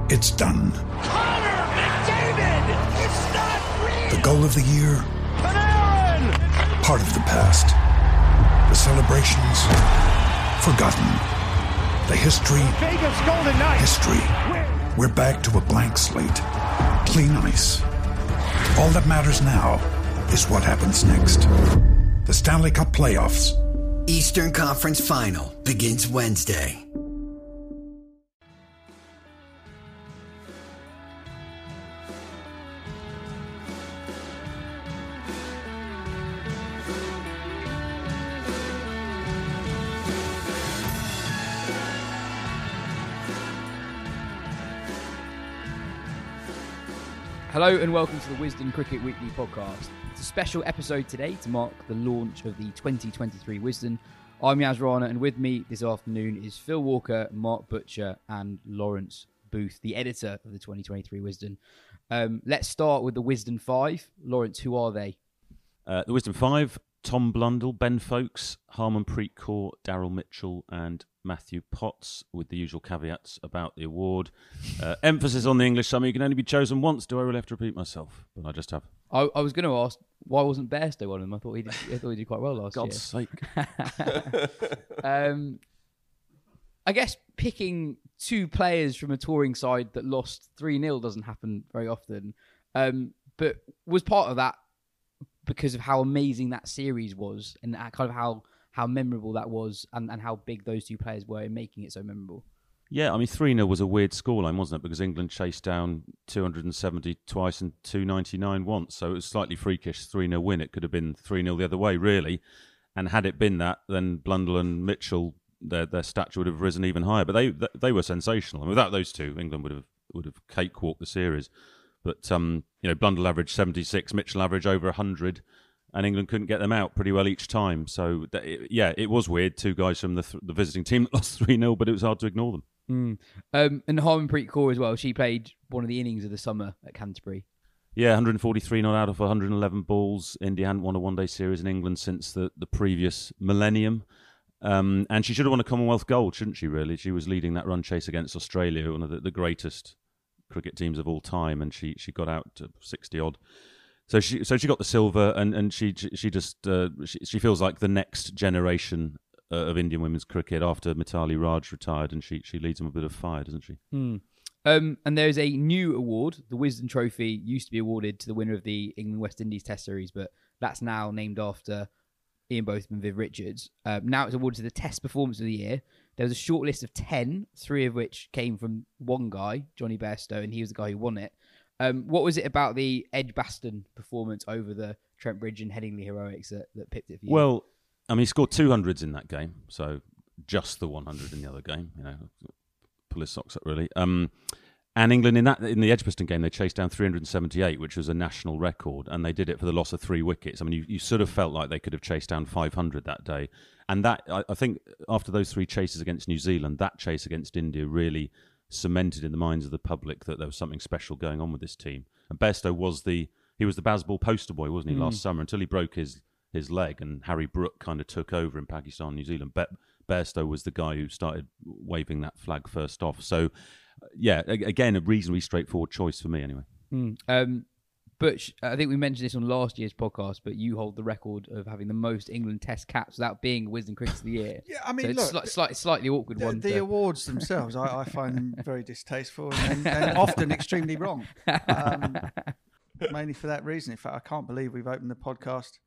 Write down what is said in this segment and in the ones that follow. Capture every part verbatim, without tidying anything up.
It's done. Connor McDavid! It's not real! The goal of the year? Panarin! Part of the past. The celebrations? Forgotten. The history? Vegas Golden Knights! History. We're back to a blank slate. Clean ice. All that matters now is what happens next. The Stanley Cup Playoffs. Eastern Conference Final begins Wednesday. Hello and welcome to the Wisden Cricket Weekly podcast. It's a special episode today to mark the launch of the twenty twenty-three Wisden. I'm Yaz Rana, and with me this afternoon is Phil Walker, Mark Butcher and Lawrence Booth, the editor of the twenty twenty-three Wisden. Um, let's start with the Wisden five. Lawrence, who are they? Uh, the Wisden five, Tom Blundell, Ben Folkes, Harmanpreet Kaur, Daryl Mitchell and Matthew Potts, with the usual caveats about the award. Uh, emphasis on the English summer. You can only be chosen once. Do I really have to repeat myself? But I just have. I, I was going to ask, why wasn't Bairstow one of them? I thought he did, I thought he did quite well last God's year. sake. um, I guess picking two players from a touring side that lost three nil doesn't happen very often. Um, but was part of that because of how amazing that series was and kind of how... how memorable that was and, and how big those two players were in making it so memorable. Yeah, I mean, three nil was a weird scoreline, wasn't it? Because England chased down two hundred seventy twice and two ninety-nine once. So it was slightly freakish, three nil win. It could have been three nil the other way, really. And had it been that, then Blundell and Mitchell, their their stature would have risen even higher. But they they were sensational. And without those two, England would have would have cakewalked the series. But, um, you know, Blundell averaged seventy-six, Mitchell averaged over one hundred. And England couldn't get them out pretty well each time. So, yeah, it was weird. Two guys from the th- the visiting team that lost three nil, but it was hard to ignore them. Mm. Um, and Harmanpreet Kaur as well. She played one of the innings of the summer at Canterbury. Yeah, one hundred forty-three not out of one hundred eleven balls. India hadn't won a one-day series in England since the, the previous millennium. Um, and she should have won a Commonwealth gold, shouldn't she, really? She was leading that run chase against Australia, one of the, the greatest cricket teams of all time, and she, she got out to sixty-odd. So she so she got the silver, and, and she she just uh, she, she feels like the next generation uh, of Indian women's cricket after Mithali Raj retired, and she she leads them a bit of fire, doesn't she? Hmm. Um, and there's a new award. The Wisden Trophy used to be awarded to the winner of the England West Indies Test Series, but that's now named after Ian Botham and Viv Richards. Um, now it's awarded to the Test Performance of the Year. There was a short list of ten, three of which came from one guy, Johnny Bairstow, and he was the guy who won it. Um, what was it about the Edgbaston performance over the Trent Bridge and Headingley heroics that, that picked it for you? Well, I mean, he scored two hundreds in that game, so just the one hundred in the other game. You know, pull his socks up, really. Um, and England in that in the Edgbaston game, they chased down three hundred seventy-eight, which was a national record, and they did it for the loss of three wickets. I mean, you, you sort of felt like they could have chased down five hundred that day. And that, I, I think, after those three chases against New Zealand, that chase against India really cemented in the minds of the public that there was something special going on with this team. And Bairstow was the he was the Bazball poster boy, wasn't he, mm. last summer, until he broke his, his leg and Harry Brook kind of took over in Pakistan, New Zealand. Ba- Bairstow was the guy who started waving that flag first off. So, yeah, again, a reasonably straightforward choice for me anyway. Mm. Um, Butch, I think we mentioned this on last year's podcast, but you hold the record of having the most England Test caps without being Wisden Cricket of the Year. Yeah, I mean, so it's look, sli- slightly, slightly awkward the, one. The to... awards themselves, I, I find them very distasteful and, and often extremely wrong. Um, mainly for that reason. In fact, I can't believe we've opened the podcast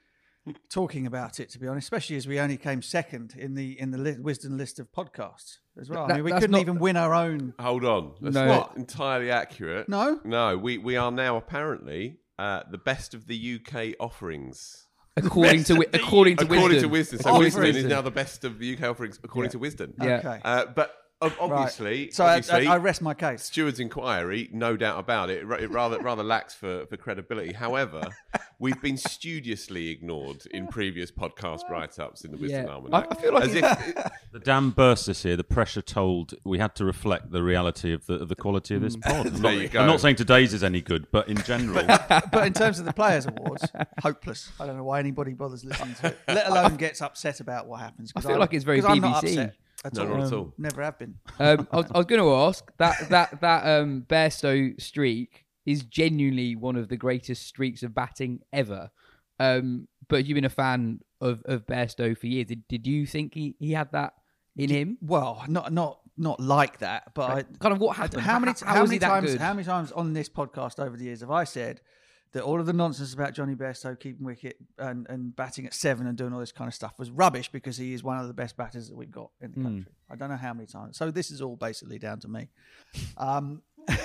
talking about it, to be honest, especially as we only came second in the in the li- Wisden list of podcasts as well. That, I mean, we that's couldn't not... even win our own. Hold on, that's no. not entirely accurate. No, no, we we are now apparently uh, the best of the U K offerings. According to according to according Wisden. to Wisden, so Oh, Wisden Wisden. is now the best of the U K offerings according yeah. to Wisden. Yeah. Okay, uh, but obviously, right. so obviously, I, I rest my case. Steward's inquiry, no doubt about it, it rather rather lacks for, for credibility. However, we've been studiously ignored in previous podcast write-ups in the Wisden Yeah. Almanac. I, I feel like As if, The dam burst this year. The pressure told we had to reflect the reality of the of the quality of this pod. I'm There not, you go. I'm not saying today's is any good, but in general, But in terms of the Players' Awards, hopeless. I don't know why anybody bothers listening to it, let alone gets upset about what happens. I 'cause feel I'm- like it's very 'cause I'm B B not C. upset. At No, all. not at all. Never have been. Um, I was, I was going to ask that that that um, Bairstow streak is genuinely one of the greatest streaks of batting ever. Um, but you've been a fan of, of Bairstow for years. Did, did you think he, he had that in him? Well, not not not like that, but I, Kind of what happened? how many How, how, how was many he that times good? how many times on this podcast over the years have I said that all of the nonsense about Johnny Bairstow keeping wicket and, and batting at seven and doing all this kind of stuff was rubbish because he is one of the best batters that we've got in the country. I don't know how many times. So this is all basically down to me. Um,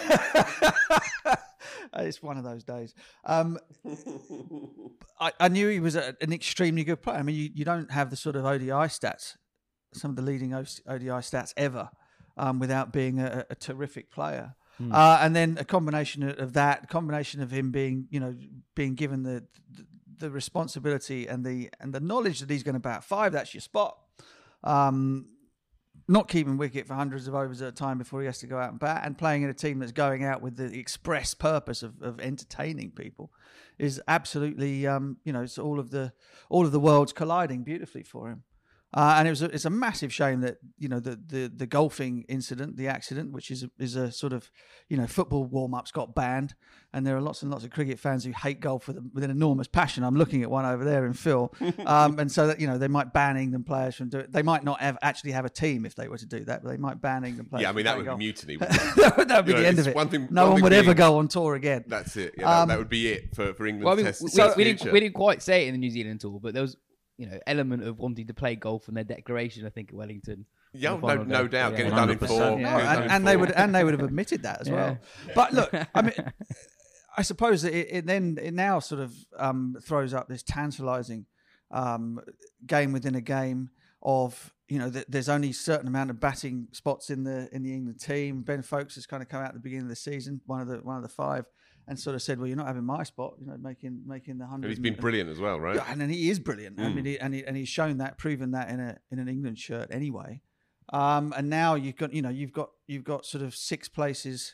it's one of those days. Um, I, I knew he was a, an extremely good player. I mean, you, you don't have the sort of O D I stats, some of the leading O D I stats ever, um, without being a, a terrific player. Mm. Uh, and then a combination of that, a combination of him being, you know, being given the, the the responsibility and the and the knowledge that he's going to bat five, that's your spot. Um, not keeping wicket for hundreds of overs at a time before he has to go out and bat, and playing in a team that's going out with the express purpose of, of entertaining people, is absolutely, um, you know, it's all of the all of the worlds colliding beautifully for him. Uh, and it was a, it's a massive shame that, you know, the, the, the golfing incident, the accident, which is a, is a sort of, you know, football warm-ups got banned. And there are lots and lots of cricket fans who hate golf with, with an enormous passion. I'm looking at one over there in Phil. Um, and so that, you know, they might ban England players from doing it. They might not have, actually have a team if they were to do that, but they might ban England players. Yeah, I mean, from that would golf. be mutiny. that would, that would be You know, the end it's of it. one thing- no one one thing would being- ever go on tour again. That's it. Yeah, that, Um, that would be it for, for England's Well, I mean, test. we, test we, didn't, future. we didn't quite say it in the New Zealand tour, but there was, you know, element of wanting to play golf in their declaration, I think, at Wellington. Yeah, on the no, final no day. doubt. Yeah. Get it done in one hundred four. percent. No, get it done and, in and they four. would and they would have admitted that as Yeah. well. But look, I mean, I suppose that it, it then it now sort of um, throws up this tantalising um, game within a game of, you know, th- there's only a certain amount of batting spots in the in the England team. Ben Foakes has kind of come out at the beginning of the season, one of the one of the five, and sort of said, "Well, you're not having my spot, you know, making making the hundred." And he's been brilliant as well, right? Yeah, and, and he is brilliant. Mm. I mean, he, and he, and he's shown that, proven that in a in an England shirt anyway. Um, and now you've got, you know, you've got you've got sort of six places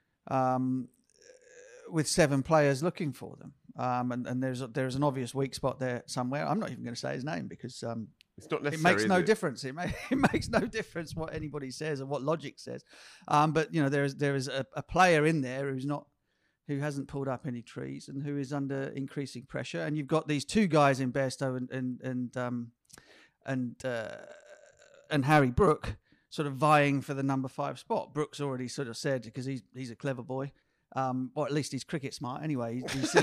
um, with seven players looking for them. Um, and, and there's a, there's an obvious weak spot there somewhere. I'm not even going to say his name because um, It's not it necessary. makes is no it? difference. It, ma- it makes no difference what anybody says or what logic says. Um, but you know, there is there is a, a player in there who's not. who hasn't pulled up any trees and who is under increasing pressure. And you've got these two guys in Bairstow and and and um, and, uh, and Harry Brook sort of vying for the number five spot. Brook's already sort of said, because he's he's a clever boy, um, or at least he's cricket smart anyway. He's he's,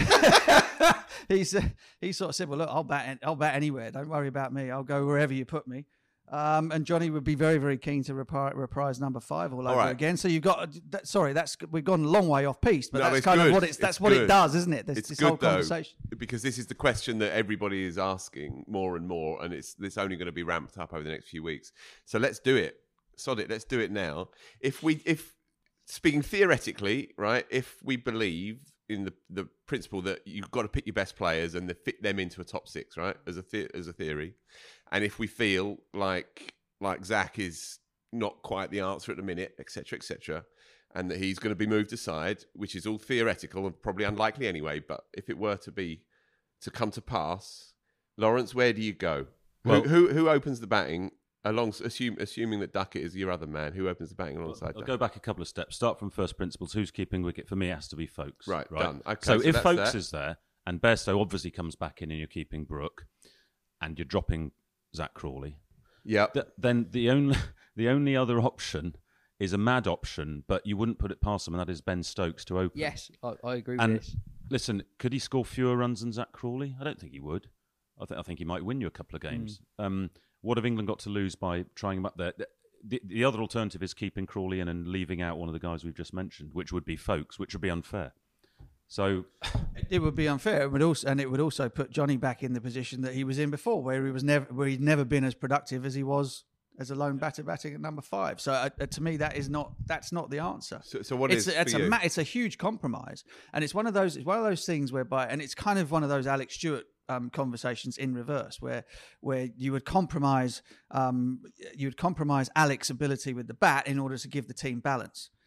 he's uh, he sort of said, well, look, I'll bat I'll bat anywhere. Don't worry about me. I'll go wherever you put me. Um, and Johnny would be very, very keen to repri- reprise number five all, All over right. again. So you've got, that, sorry, that's we've gone a long way off piste, but No, that's it's kind good. of what it's that's It's what good. it does, isn't it? This, It's this good whole though, conversation. because this is the question that everybody is asking more and more, and it's it's only going to be ramped up over the next few weeks. So let's do it. Sod it. Let's do it now. If we, if speaking theoretically, right, if we believe in the the principle that you've got to pick your best players and the, fit them into a top six, right, as a the, as a theory, and if we feel like like Zach is not quite the answer at the minute, et cetera, et cetera, and that he's going to be moved aside, which is all theoretical and probably unlikely anyway, but if it were to be, to come to pass, Lawrence, where do you go? Well- who, who who opens the batting, along, assume, assuming that Duckett is your other man, who opens the batting alongside I'll Duckett? go back a couple of steps. Start from first principles. Who's keeping wicket? For me, it has to be Foakes. Right, right? done. Okay, so, so if that's Foakes that. is there, and Bairstow obviously comes back in and you're keeping Brook, and you're dropping Zach Crawley, Yep. th- then the only the only other option is a mad option, but you wouldn't put it past him, and that is Ben Stokes to open. Yes, I, I agree with And this. listen, could he score fewer runs than Zach Crawley? I don't think he would. I, th- I think he might win you a couple of games. Hmm. Um, what have England got to lose by trying him up there? The, the, the other alternative is keeping Crawley in and leaving out one of the guys we've just mentioned, which would be Foakes, which would be unfair. So, It would be unfair, it would also, and it would also put Johnny back in the position that he was in before, where he was never, where he'd never been as productive as he was as a lone batter batting at number five. So uh, uh, to me, that is not that's not the answer. So, so what it's is a, it's for a you? ma- it's a huge compromise, and it's one of those it's one of those things whereby, and it's kind of one of those Alex Stewart um, conversations in reverse, where where you would compromise um, you would compromise Alex's ability with the bat in order to give the team balance.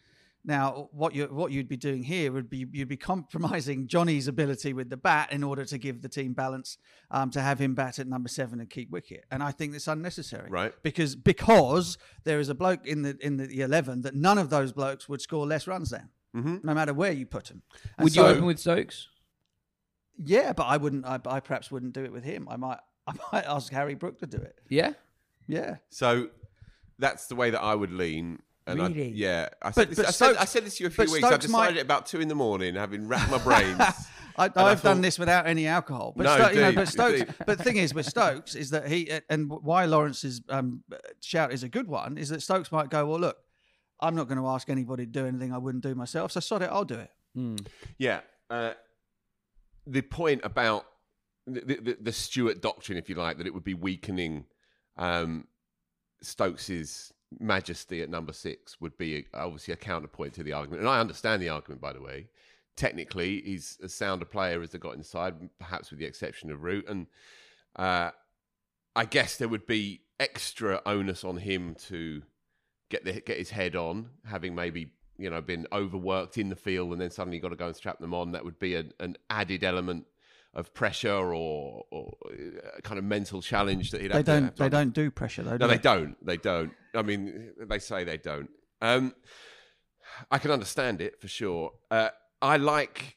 Now, what you what you'd be doing here would be you'd be compromising Johnny's ability with the bat in order to give the team balance, um, to have him bat at number seven and keep wicket. And I think that's unnecessary, Right. Because because there is a bloke in the in the eleven that none of those blokes would score less runs than, mm-hmm. no matter where you put them. And Would so, you open with Stokes? Yeah, but I wouldn't. I, I perhaps wouldn't do it with him. I might. I might ask Harry Brook to do it. Yeah. Yeah. So that's the way that I would lean. And Really? I, yeah. I But- said, this, but I, said, Stokes- I said this to you a few but weeks. I Stokes decided might- it about two in the morning, having racked my brains. I, And I've I done thought- this without any alcohol, but No, Sto- you know, indeed, but Stokes. indeed. But the thing is with Stokes is that he and why Lawrence's um, shout is a good one is that Stokes might go, well, look, I'm not going to ask anybody to do anything I wouldn't do myself, so sod it, I'll do it. Yeah. Uh, the point about the, the, the Stewart doctrine, if you like, that it would be weakening um, Stokes's majesty at number six would be a, obviously a counterpoint to the argument. And I understand the argument, by the way. Technically, he's as sound a player as they got inside, perhaps with the exception of Root. And uh, I guess there would be extra onus on him to get the, get his head on, having maybe you know been overworked in the field and then suddenly got to go and strap them on. That would be a, an added element of pressure or, or a kind of mental challenge that he'd They have to don't. have to They don't do pressure though. no, do they don't. They don't. I mean, they say they don't. Um, I can understand it for sure. Uh, I like,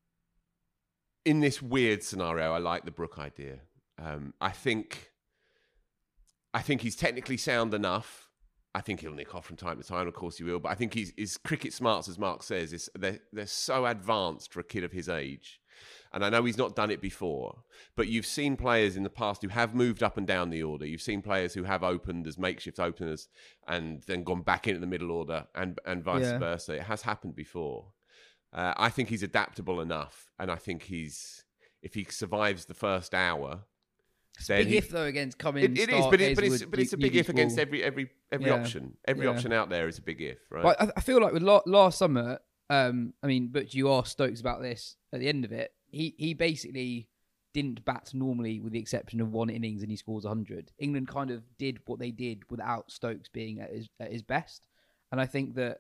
in this weird scenario, I like the Brook idea. Um, I think, I think he's technically sound enough. I think he'll nick off from time to time. Of course he will. But I think he's, his cricket smarts, as Mark says, is they're, they're so advanced for a kid of his age. And I know he's not done it before, but you've seen players in the past who have moved up and down the order. You've seen players who have opened as makeshift openers and then gone back into the middle order and, and vice Yeah. versa. It has happened before. Uh, I think he's adaptable enough. And I think he's, if he survives the first hour, then Big he- if though against coming. it, it is, start but, it, but, it's, Hazelwood, but it's a big Newcastle. if against every every every Yeah. option. Every Yeah. option out there is a big if, right? But I, I feel like with la- last summer, um, I mean, but you asked Stokes about this at the end of it. He he basically didn't bat normally, with the exception of one innings, and he scores one hundred. England kind of did what they did without Stokes being at his at his best, and I think that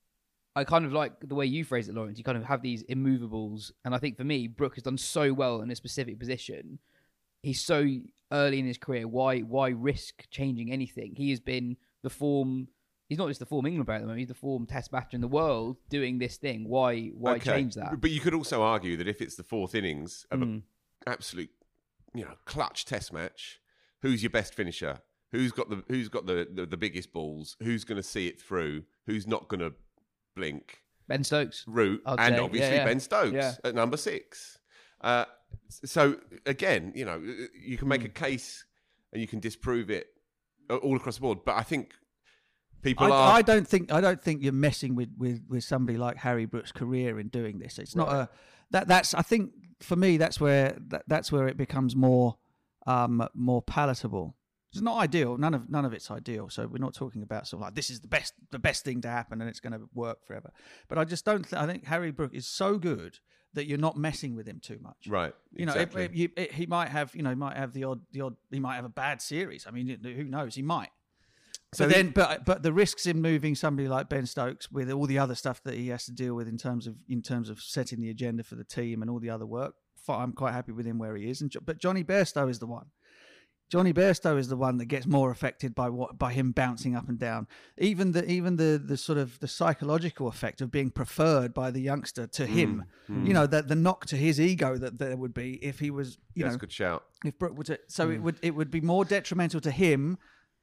I kind of like the way you phrase it, Lawrence. You kind of have these immovables, and I think for me, Brook has done so well in a specific position. He's so early in his career. Why why risk changing anything? He has been the form. He's not just the form England player at the moment. He's the form Test batter in the world doing this thing. Why why Okay. change that? But you could also argue that if it's the fourth innings of Mm. an absolute, you know, clutch Test match, who's your best finisher? Who's got the who's got the the, the biggest balls? Who's going to see it through? Who's not going to blink? Ben Stokes. Root I'd and say. obviously Yeah, yeah. Ben Stokes Yeah. at number six. Uh, so again, you know, you can make Mm. a case and you can disprove it all across the board. But I think people I, are. I don't think I don't think you're messing with, with, with somebody like Harry Brook's career in doing this. It's not a that that's I think for me that's where that, that's where it becomes more um, more palatable. It's not ideal. None of none of it's ideal. So we're not talking about sort of like this is the best the best thing to happen and it's going to work forever. But I just don't. Th- I think Harry Brook is so good that you're not messing with him too much. Right, You know, exactly. it, it, you, it, he might have you know he might have the odd the odd he might have a bad series. I mean, it- who knows? He might. So But he- then, but but the risks in moving somebody like Ben Stokes with all the other stuff that he has to deal with in terms of in terms of setting the agenda for the team and all the other work, fi- I'm quite happy with him where he is. And Jo- but Johnny Bairstow is the one. Johnny Bairstow is the one that gets more affected by what by him bouncing up and down. Even the even the the sort of the psychological effect of being preferred by the youngster to him. You know, the the knock to his ego that there would be if he was you That's know a good shout. if Brook were to, so it would it would be more detrimental to him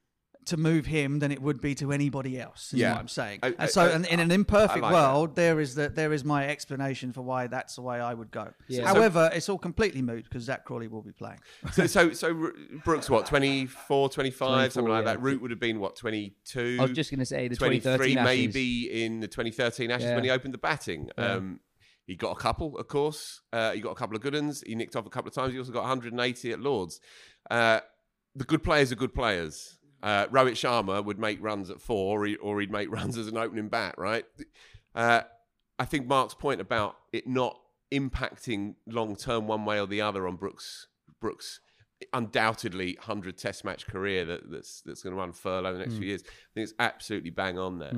to move him than it would be to anybody else. Is Yeah. what I'm saying. I- I- and so, I- and in an I imperfect like world, there is that there is my explanation for why that's the way I would go. Yeah. However, it's all completely moot because Zach Crawley will be playing. So, so, so R- Brooks, what, twenty-four, twenty-five, something like yeah. that. Root would have been, what, twenty-two? I was just going to say the twenty twenty-three thirteen Ashes. maybe in the twenty thirteen Ashes Yeah. when he opened the batting. Yeah. Um, he got a couple, of course. Uh, he got a couple of good ones. He nicked off a couple of times. He also got one hundred eighty at Lords. Uh, the good players are good players. Uh, Rohit Sharma would make runs at four, or, he, or he'd make runs as an opening bat, right? Uh, I think Mark's point about it not impacting long term one way or the other on Brooks, Brooks undoubtedly one hundred Test match career that, that's that's going to run furlough the next few years. I think it's absolutely bang on there.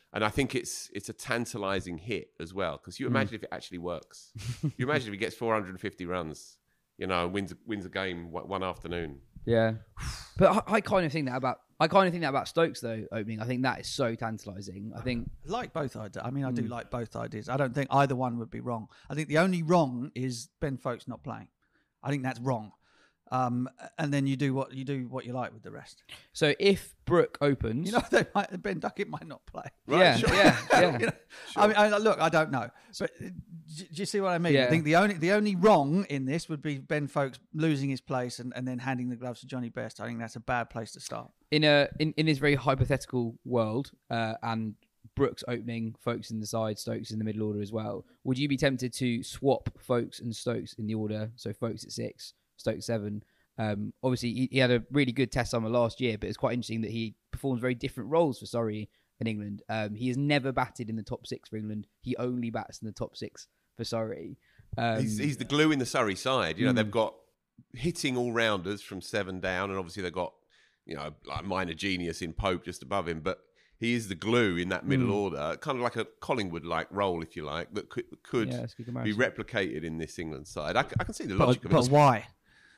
And I think it's it's a tantalising hit as well, because you Mm. imagine if it actually works. You imagine if he gets four hundred fifty runs, you know, and wins wins a game one one afternoon. Yeah, but I, I kind of think that about I kind of think that about Stokes though opening. I think that is so tantalising. I think I like both ideas. I mean, I do Mm. like both ideas. I don't think either one would be wrong. I think the only wrong is Ben Folkes not playing. I think that's wrong. Um, and then you do what you do what you like with the rest. so. If Brook opens, You know, they might, Ben Duckett might not play. Right, yeah, sure. yeah, yeah. You know, I mean, I, look, I don't know, but uh, do, do you see what I mean? Yeah. I think the only the only wrong in this would be Ben Folkes losing his place and, and then handing the gloves to Johnny Best. I think that's a bad place to start. in a in, in this very hypothetical world, uh, and Brooks opening, Folkes in the side, Stokes in the middle order as well. Would you be tempted to swap Folkes and Stokes in the order? So Folkes at six, Stokes seven. Um, obviously, he, he had a really good test summer last year, but it's quite interesting that he performs very different roles for Surrey in England. Um, he has never batted in the top six for England. He only bats in the top six for Surrey. Um, He's, he's the glue in the Surrey side. You know, Mm. they've got hitting all rounders from seven down, and obviously they've got, you know, like a minor genius in Pope just above him. But he is the glue in that middle Mm. order, kind of like a Collingwood-like role, if you like, that could, could Yeah, that's a good be comparison. replicated in this England side. I, c- I can see the logic But, of but it. why?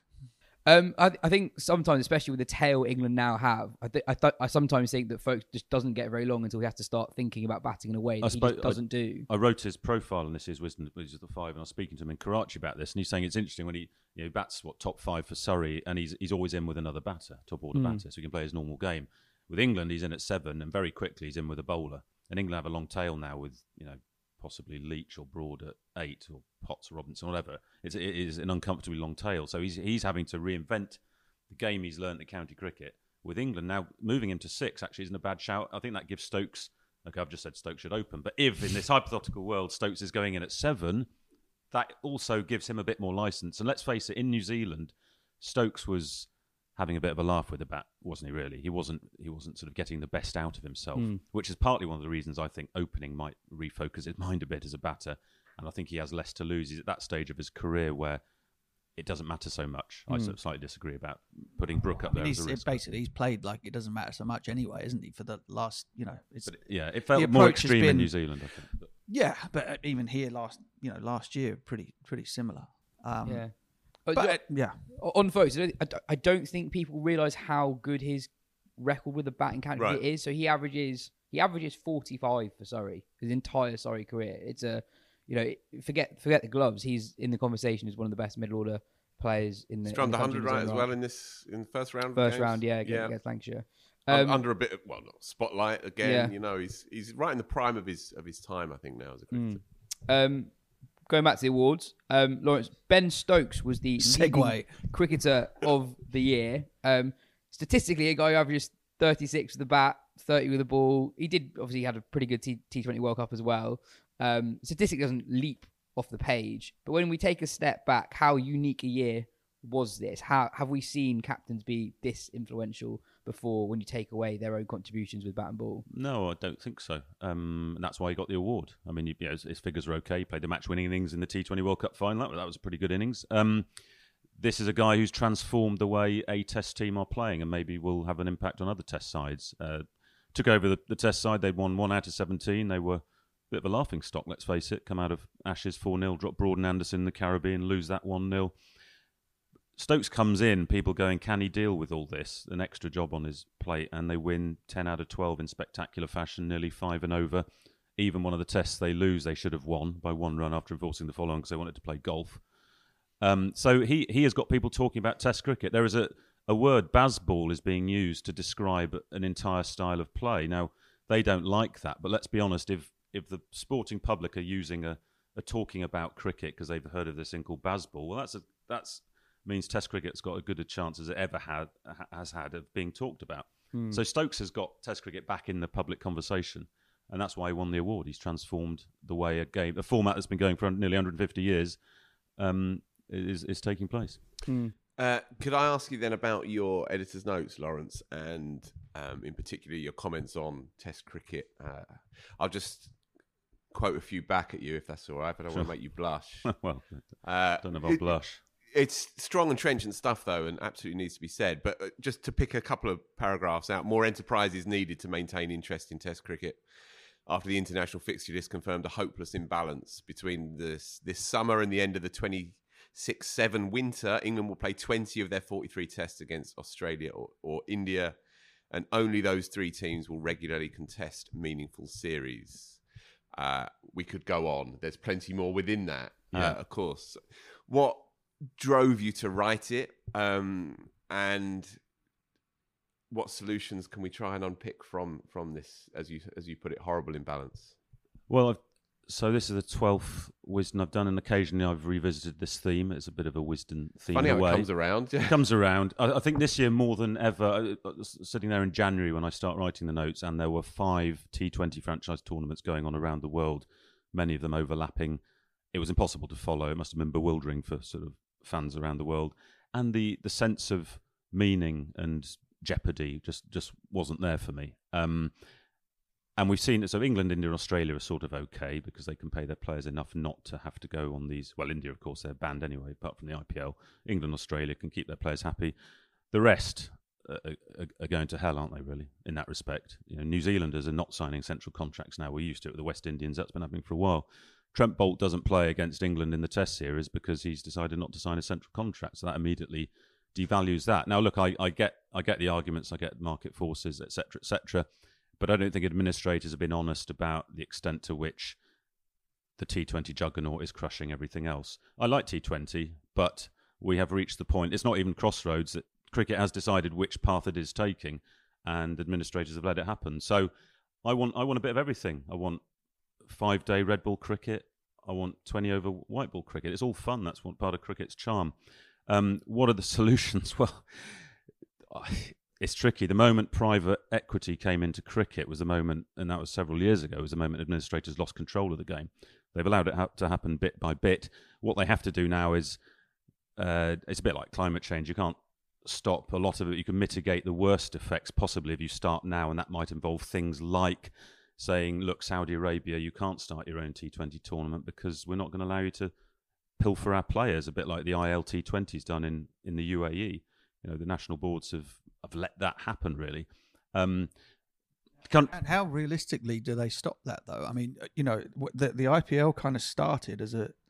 Um, I, I think sometimes, especially with the tail England now have, I, th- I, th- I sometimes think that Folkes just doesn't get very long until he has to start thinking about batting in a way I that he suppose- just doesn't do. I wrote his profile on this is Wisdom Wisdom of the Five, and I was speaking to him in Karachi about this, and he's saying it's interesting when he you know bats what top five for Surrey, and he's he's always in with another batter, top order Mm. batter, so he can play his normal game. With England, he's in at seven, and very quickly he's in with a bowler. And England have a long tail now with you know possibly Leach or Broad at eight, or Potts or Robinson, or whatever. It's it is an uncomfortably long tail, so he's he's having to reinvent the game he's learnt at county cricket. With England now moving him to six actually isn't a bad shout. I think that gives Stokes. Okay, I've just said Stokes should open, but if in this hypothetical world Stokes is going in at seven, that also gives him a bit more license. And let's face it, in New Zealand, Stokes was having a bit of a laugh with the bat, wasn't he? Really, he wasn't. He wasn't sort of getting the best out of himself, Mm. which is partly one of the reasons I think opening might refocus his mind a bit as a batter. And I think he has less to lose. He's at that stage of his career where it doesn't matter so much. I Mm. sort of slightly disagree about putting Brook up I mean, there as he's, a it risk. basically, he's played like it doesn't matter so much anyway, isn't he? For the last, you know, it's But yeah, it felt the more approach has extreme in been- New Zealand, I think. But yeah. But uh, even here, last, you know, last year, pretty, pretty similar. Um, Yeah. But, But yeah, on Folkes, I don't, I don't- I don't think people realise how good his record with the batting county Right. is. So he averages he averages forty-five for Surrey his entire Surrey career. It's a you know forget forget the gloves. He's in the conversation as one of the best middle order players in the. He's drummed in the country one hundred in his right own as well in this in the first round. of First games. round, yeah, against, yeah. against Lancashire. Un- Um, under a bit of well, not spotlight again. Yeah. You know, he's he's right in the prime of his of his time. I think now as a cricketer. Um, going back to the awards, um, Lawrence, Ben Stokes was the leading Segue. cricketer of the year. Um, statistically, a guy who averages thirty-six with the bat, thirty with the ball. He did obviously had a pretty good T twenty World Cup as well. Um, statistic doesn't leap off the page, but when we take a step back, how unique a year was this? How have we seen captains be this influential before when you take away their own contributions with bat and ball? no, I don't think so. Um, and that's why he got the award. I mean, you know, his, his figures are okay. He played the match-winning innings in the T twenty World Cup final. That, that was a pretty good innings. Um, this is a guy who's transformed the way a Test team are playing, and maybe will have an impact on other Test sides. Uh, took over the, the Test side. They'd won one out of seventeen. They were a bit of a laughing stock, let's face it. Come out of Ashes four nil, drop Broad and Anderson in the Caribbean, lose that one nil. Stokes comes in, people going, can he deal with all this? An extra job on his plate, and they win ten out of twelve in spectacular fashion, nearly five and over. Even one of the tests they lose, they should have won by one run after enforcing the follow-on because they wanted to play golf. Um, so he, he has got people talking about Test cricket. There is a, a word, Bazball, is being used to describe an entire style of play. Now, they don't like that, but let's be honest, if if the sporting public are using a, a talking about cricket because they've heard of this thing called Bazball, well, that's a, that's means Test cricket's got as good a chance as it ever had has had of being talked about. Hmm. So Stokes has got Test cricket back in the public conversation, and that's why he won the award. He's transformed the way a game, a format that's been going for nearly one hundred fifty years, um, is is taking place. Hmm. Uh, could I ask you then about your editor's notes, Lawrence, and um, in particular your comments on Test cricket? Uh, I'll just quote a few back at you if that's all right, but I Sure. want to make you blush. Well, Uh, don't know if I'll it- blush. It's strong and trenchant stuff, though, and absolutely needs to be said. But uh, just to pick a couple of paragraphs out, more enterprise is needed to maintain interest in Test cricket. after the international fixture list confirmed a hopeless imbalance between this this summer and the end of the twenty-six seven winter. England will play twenty of their forty-three tests against Australia or, or India, and only those three teams will regularly contest meaningful series. Uh, we could go on. There's plenty more within that, yeah. uh, of course. What drove you to write it, um, and what solutions can we try and unpick from from this, as you as you put it, horrible imbalance? Well, I've, so this is the twelfth Wisden I've done, and occasionally I've revisited this theme. It's a bit of a Wisden theme. Funny how away. it comes around. It comes around. I, I think this year more than ever, I was sitting there in January when I start writing the notes, and there were five T twenty franchise tournaments going on around the world, many of them overlapping. It was impossible to follow. It must have been bewildering for sort of fans around the world. And the, the sense of meaning and jeopardy just, just wasn't there for me. Um, and we've seen it. So England, India and Australia are sort of okay because they can pay their players enough not to have to go on these. Well, India, of course, they're banned anyway, apart from the I P L. England and Australia can keep their players happy. The rest are, are, are going to hell, aren't they, really, in that respect? You know, New Zealanders are not signing central contracts now. We're used to it with the West Indians. That's been happening for a while. Trent Boult doesn't play against England in the Test series because he's decided not to sign a central contract. So that immediately devalues that. Now, look, I, I get I get the arguments, I get market forces, et cetera, et cetera, but I don't think administrators have been honest about the extent to which the T twenty juggernaut is crushing everything else. I like T twenty, but we have reached the point, it's not even crossroads, that cricket has decided which path it is taking, and administrators have let it happen. So I want I want a bit of everything. I want five-day red ball cricket. I want twenty over white ball cricket. It's all fun. That's what part of cricket's charm. Um, what are the solutions? Well, it's tricky. The moment private equity came into cricket was the moment, and that was several years ago, was the moment administrators lost control of the game. They've allowed it ha- to happen bit by bit. What they have to do now is, uh, it's a bit like climate change. You can't stop a lot of it. You can mitigate the worst effects possibly if you start now, and that might involve things like saying, look, Saudi Arabia, you can't start your own T twenty tournament because we're not going to allow you to pilfer our players, a bit like the I L T twenty's done in, in the U A E. You know, the national boards have, have let that happen, really. Um, and how realistically do they stop that, though? I mean, you know, the, the I P L kind of started as a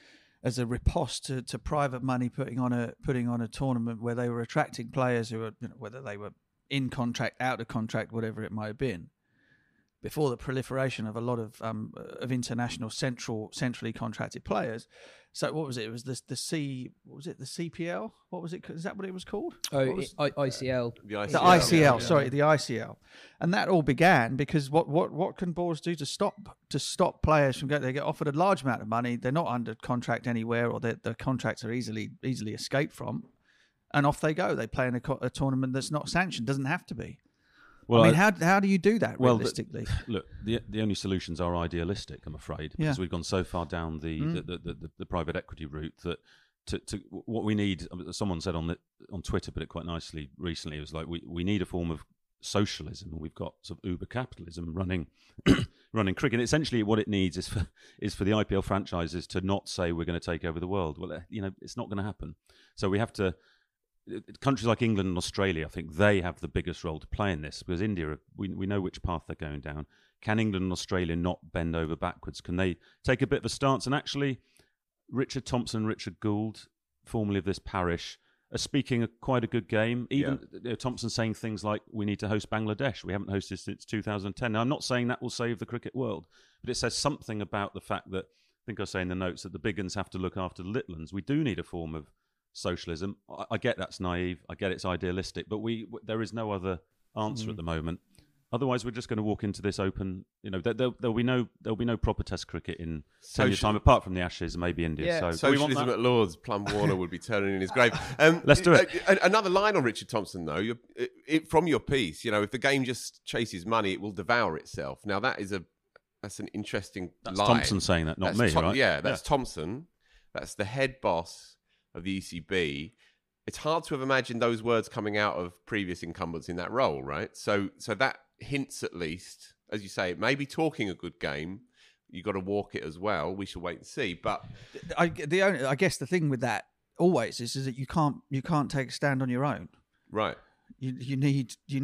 as a riposte to, to private money putting on a putting on a tournament where they were attracting players who were, you know, whether they were in contract, out of contract, whatever it might have been, before the proliferation of a lot of um, of international central centrally contracted players. So what was it? It was the the C. What was it? The C P L. What was it? Is that what it was called? Oh, was, I, ICL. The I C L. The I C L. Yeah. Sorry, the I C L. And that all began because what what what can boards do to stop to stop players from getting? They get offered a large amount of money. They're not under contract anywhere, or their the contracts are easily easily escaped from, and off they go. They play in a, a tournament that's not sanctioned. Doesn't have to be. Well, I mean, I, how how do you do that well, realistically? The, look, the the only solutions are idealistic, I'm afraid, because yeah. we've gone so far down the, mm. the, the, the, the private equity route that to, to what we need. Someone said on the, on Twitter, put it quite nicely recently. It was like we, we need a form of socialism, and we've got sort of uber capitalism running running cricket. And essentially, what it needs is for is for the I P L franchises to not say we're going to take over the world. Well, you know, it's not going to happen. So we have to. Countries like England and Australia, I think they have the biggest role to play in this, because India, we we know which path they're going down. Can England and Australia not bend over backwards? Can they take a bit of a stance? And actually, Richard Thompson, Richard Gould, formerly of this parish, are speaking a, quite a good game. Even yeah. you know, Thompson saying things like, we need to host Bangladesh. We haven't hosted since two thousand ten. Now, I'm not saying that will save the cricket world, but it says something about the fact that, I think I say in the notes, that the big uns have to look after the little uns. We do need a form of socialism. I, I get that's naive. I get it's idealistic, but we w- there is no other answer mm. at the moment. Otherwise, we're just going to walk into this open. You know, there, there'll, there'll be no there'll be no proper Test cricket in ten years' time, apart from the Ashes and maybe India. Yeah. So socialism at Lords, Plum Warner would be turning in his grave. Um, Let's do it. Uh, another line on Richard Thompson, though, you're, it, it, from your piece. You know, if the game just chases money, it will devour itself. Now, that is a that's an interesting that's line. Thompson saying that, not that's me, Tom, right? Yeah, that's yeah. Thompson. That's the head boss of the E C B. It's hard to have imagined those words coming out of previous incumbents in that role, right? So, so that hints, at least, as you say, it may be talking a good game. You got to walk it as well. We should wait and see. But I, the only, I guess the thing with that always is, is that you can't you can't take a stand on your own. Right. You you need you need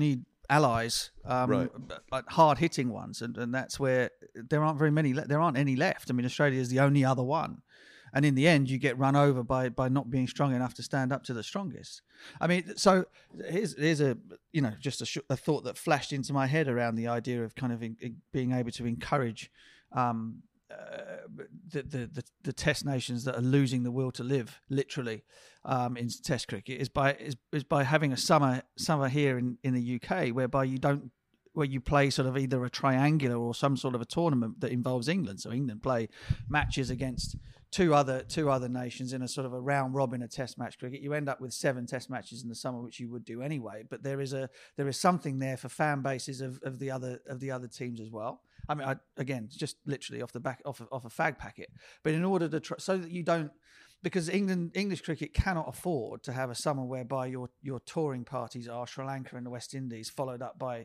allies, um, Right. like hard hitting ones, and, and that's where there aren't very many. Le- there aren't any left. I mean, Australia is the only other one, and in the end, you get run over by by not being strong enough to stand up to the strongest. I mean, so here's here's a you know just a, sh- a thought that flashed into my head around the idea of kind of in, in being able to encourage. Um, Uh, the, the the the test nations that are losing the will to live, literally, um, in test cricket is by is, is by having a summer summer here in, in the U K whereby you don't where you play sort of either a triangular or some sort of a tournament that involves England. So England play matches against two other two other nations in a sort of a round robin of test match cricket. You end up with seven test matches in the summer, which you would do anyway. But there is a there is something there for fan bases of, of the other of the other teams as well. I mean, I, again, just literally off the back off off a fag packet. But in order to try, so that you don't, because England English cricket cannot afford to have a summer whereby your your touring parties are Sri Lanka and the West Indies, followed up by.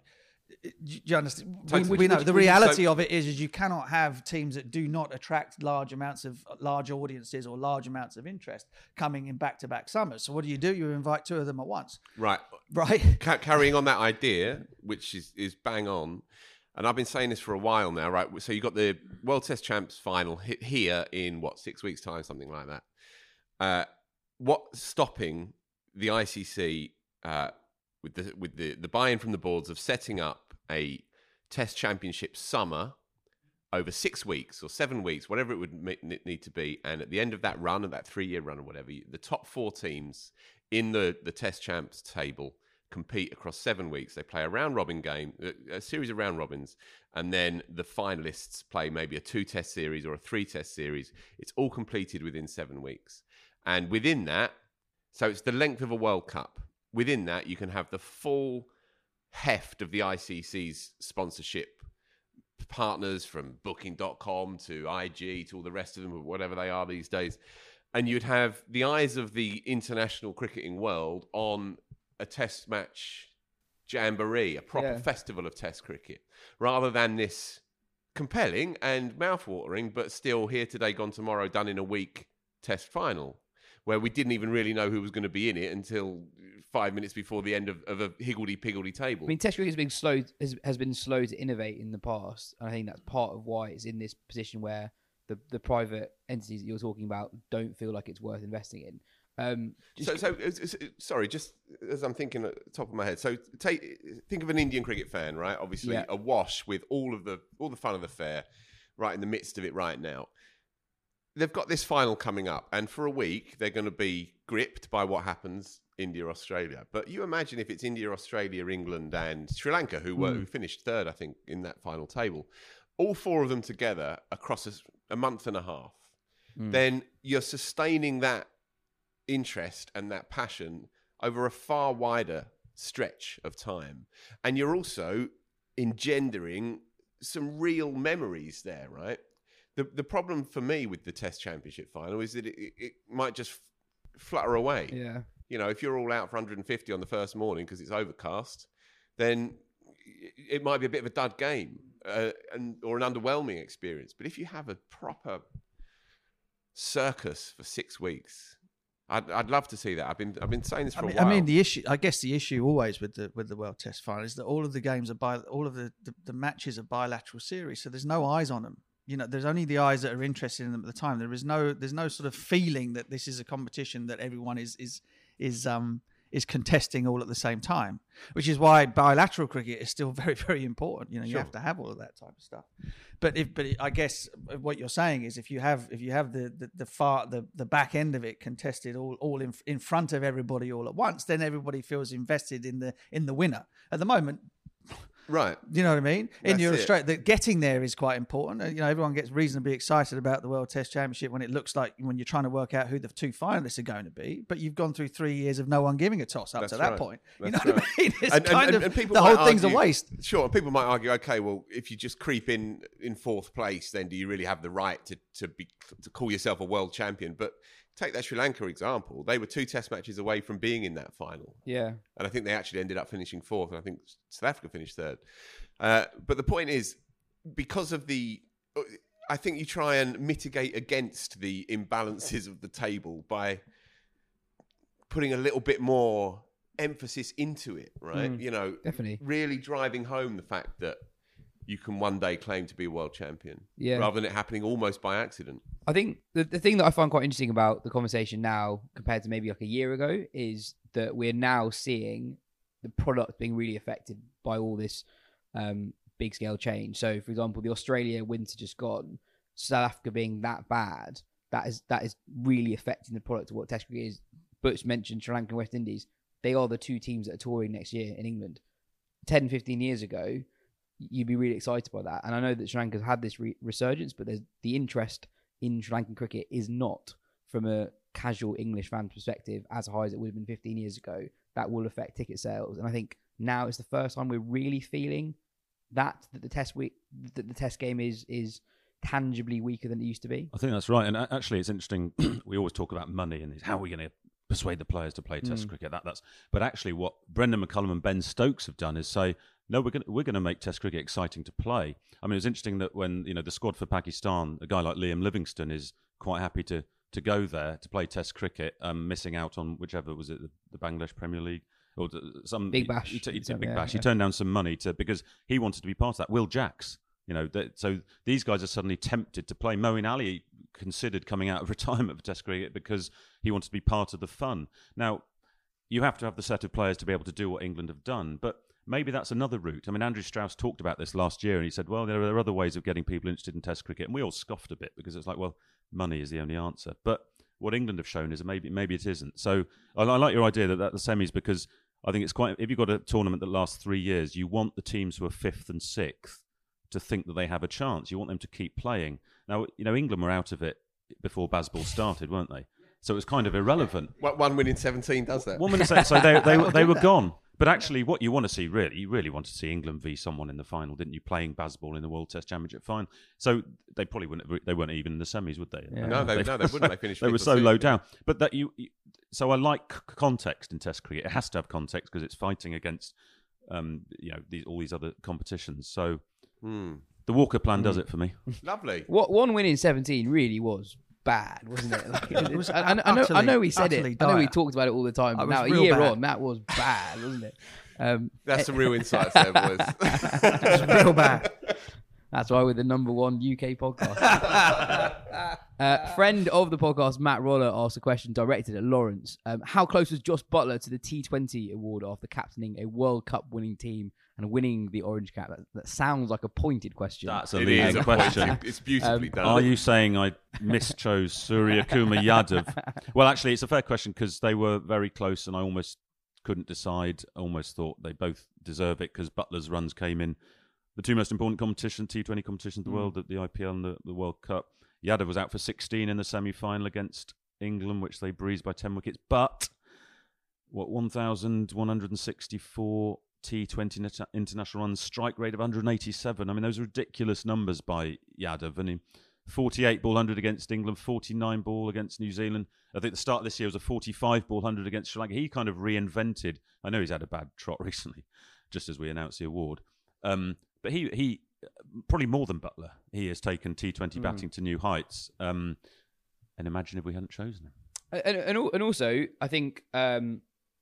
Do you understand? So We, would we you- know would the you- would you- reality so- of it is, is you cannot have teams that do not attract large amounts of large audiences or large amounts of interest coming in back to back summers. So what do you do? You invite two of them at once, Right. right? Ca- carrying on that idea, which is, is bang on, and I've been saying this for a while now, right? So you got the World Test Champs final hit here in what six weeks' time, something like that. Uh, what's stopping the I C C uh, with the with the the buy-in from the boards of setting up a Test Championship summer over six weeks or seven weeks, whatever it would ma- need to be, and at the end of that run, of that three-year run or whatever, the top four teams in the the Test Champs table compete across seven weeks. They play a round robin game, a series of round robins, and then the finalists play maybe a two test series or a three test series. It's all completed within seven weeks. And within that, so it's the length of a World Cup. Within that, you can have the full heft of the I C C's sponsorship partners, from booking dot com to I G to all the rest of them, whatever they are these days. And you'd have the eyes of the international cricketing world on a test match jamboree, a proper Yeah. festival of test cricket, rather than this compelling and mouth-watering, but still here today, gone tomorrow, done in a week test final, where we didn't even really know who was going to be in it until five minutes before the end of, of a higgledy-piggledy table. I mean, Test cricket has been slow has, has been slow to innovate in the past. And I think that's part of why it's in this position where the, the private entities that you're talking about don't feel like it's worth investing in. Um, just- So, so uh, s- sorry, just as I'm thinking at the top of my head. So, take think of an Indian cricket fan, right? Obviously, Yeah. awash with all of the all the fun of the fair, right in the midst of it right now. They've got this final coming up, and for a week they're going to be gripped by what happens India, Australia. But you imagine if it's India, Australia, England, and Sri Lanka, who were who finished third, I think, in that final table, all four of them together across a, s- a month and a half. Then you're sustaining that interest and that passion over a far wider stretch of time, and you're also engendering some real memories there, right? The the problem for me with the Test Championship final is that it, it, it might just flutter away. yeah. You know, if you're all out for one hundred fifty on the first morning because it's overcast, then it might be a bit of a dud game uh, and or an underwhelming experience. But if you have a proper circus for six weeks, I'd, I'd love to see that. I've been I've been saying this for I mean, a while. I mean, the issue, I guess, the issue always with the with the World Test final is that all of the games are by all of the, the, the matches are bilateral series, so there's no eyes on them. You know, there's only the eyes that are interested in them at the time. There is no, there's no sort of feeling that this is a competition that everyone is is is um is contesting all at the same time, which is why bilateral cricket is still very, very important. You know, you Sure. have to have all of that type of stuff. But if, but I guess what you're saying is if you have, if you have the the, the far the, the back end of it contested all all in in front of everybody all at once, then everybody feels invested in the in the winner. At the moment, right. you know what I mean? That's In your it. Australia, the getting there is quite important. Uh, You know, everyone gets reasonably excited about the World Test Championship when it looks like when you're trying to work out who the two finalists are going to be. But you've gone through three years of no one giving a toss up That's to that right. point. You That's know what right. I mean? It's And- and- kind and- of and people the might whole thing's a argue- waste. Sure, and people might argue, okay, well, if you just creep in in fourth place, then do you really have the right to to be to call yourself a world champion? But take that Sri Lanka example; they were two Test matches away from being in that final, Yeah. and I think they actually ended up finishing fourth, and I think South Africa finished third. Uh, but the point is, because of the, I think you try and mitigate against the imbalances of the table by putting a little bit more emphasis into it, right? Mm, you know, definitely. really driving home the fact that you can one day claim to be a world champion, Yeah. rather than it happening almost by accident. I think the, the thing that I find quite interesting about the conversation now compared to maybe like a year ago is that we're now seeing the product being really affected by all this um, big scale change. So, for example, the Australia winter just gone, South Africa being that bad, that is that is really affecting the product of what Test cricket is. Butch mentioned Sri Lanka and West Indies. They are the two teams that are touring next year in England. ten, fifteen years ago, you'd be really excited by that. And I know that Sri Lanka's had this re- resurgence, but there's the interest in Sri Lankan cricket is not, from a casual English fan perspective, as high as it would have been fifteen years ago. That will affect ticket sales. And I think now is the first time we're really feeling that, that the test week, that the test game is is tangibly weaker than it used to be. I think that's right. And actually, it's interesting. We always talk about money and how are we going to persuade the players to play Test Mm. cricket. That that's. But actually, what Brendan McCullum and Ben Stokes have done is say, no, we're going we're going to make Test cricket exciting to play. I mean, it was interesting that when you know the squad for Pakistan, a guy like Liam Livingstone is quite happy to to go there to play Test cricket, um, missing out on whichever was it the, the Bangladesh Premier League or the, some Big Bash. He, he, he, Yeah, Big Bash. He yeah. turned down some money to because he wanted to be part of that. Will Jacks. You know, that, so these guys are suddenly tempted to play. Moeen Ali considered coming out of retirement for Test cricket because he wanted to be part of the fun. Now, you have to have the set of players to be able to do what England have done, but maybe that's another route. I mean, Andrew Strauss talked about this last year, and he said, well, there are other ways of getting people interested in Test cricket, and we all scoffed a bit because it's like, well, money is the only answer. But what England have shown is that maybe maybe it isn't. So I, I like your idea that, that the semis, because I think it's quite, if you've got a tournament that lasts three years, you want the teams who are fifth and sixth to think that they have a chance. You want them to keep playing. Now, you know, England were out of it before Bazball started, weren't they? So it was kind of irrelevant. What, one win in seventeen does that. One minute, so so they they, they were gone. But actually, what you want to see, really, you really want to see England v someone in the final, didn't you? Playing Bazball in the World Test Championship final. So they probably wouldn't. They weren't even in the semis, would they? Yeah. No, they, no, they wouldn't. They finished. They were fifth so or low sixth. down. But that you, you so I like c- context in Test cricket. It has to have context because it's fighting against, um, you know, these all these other competitions. So Hmm. the Walker plan does it for me. Lovely. What one win in seventeen really was bad, wasn't it? Like, It was I, I, know, I know. I utterly- know we said it. utterly I know we dire. talked about it all the time. But It was now a real year bad. on, that was bad, wasn't it? Um, That's some real insights there, boys. It was real bad. That's why we're the number one U K podcast. uh, friend of the podcast, Matt Roller, asked a question directed at Lawrence. Um, how close was Josh Butler to the T twenty award after captaining a World Cup winning team and winning the Orange Cap? That, that sounds like a pointed question. That's a It leading is a question. point. It's beautifully Um, done. Are you saying I mischose Surya Kumar Yadav? Well, actually, it's a fair question because they were very close and I almost couldn't decide. I almost thought they both deserve it because Butler's runs came in the two most important competitions, T twenty competitions in the world, the, the I P L and the, the World Cup. Yadav was out for sixteen in the semi-final against England, which they breezed by ten wickets. But, what, one thousand one hundred sixty-four T twenty nat- international runs, strike rate of one hundred eighty-seven. I mean, those are ridiculous numbers by Yadav. And he, forty-eight ball one hundred against England, forty-nine ball against New Zealand. I think the start of this year was a forty-five ball one hundred against Sri Lanka. He kind of reinvented. I know he's had a bad trot recently, just as we announced the award. Um, but he, he probably more than Butler, he has taken T twenty Mm. batting to new heights. Um, and imagine if we hadn't chosen him. And, and, al- and also, I think um,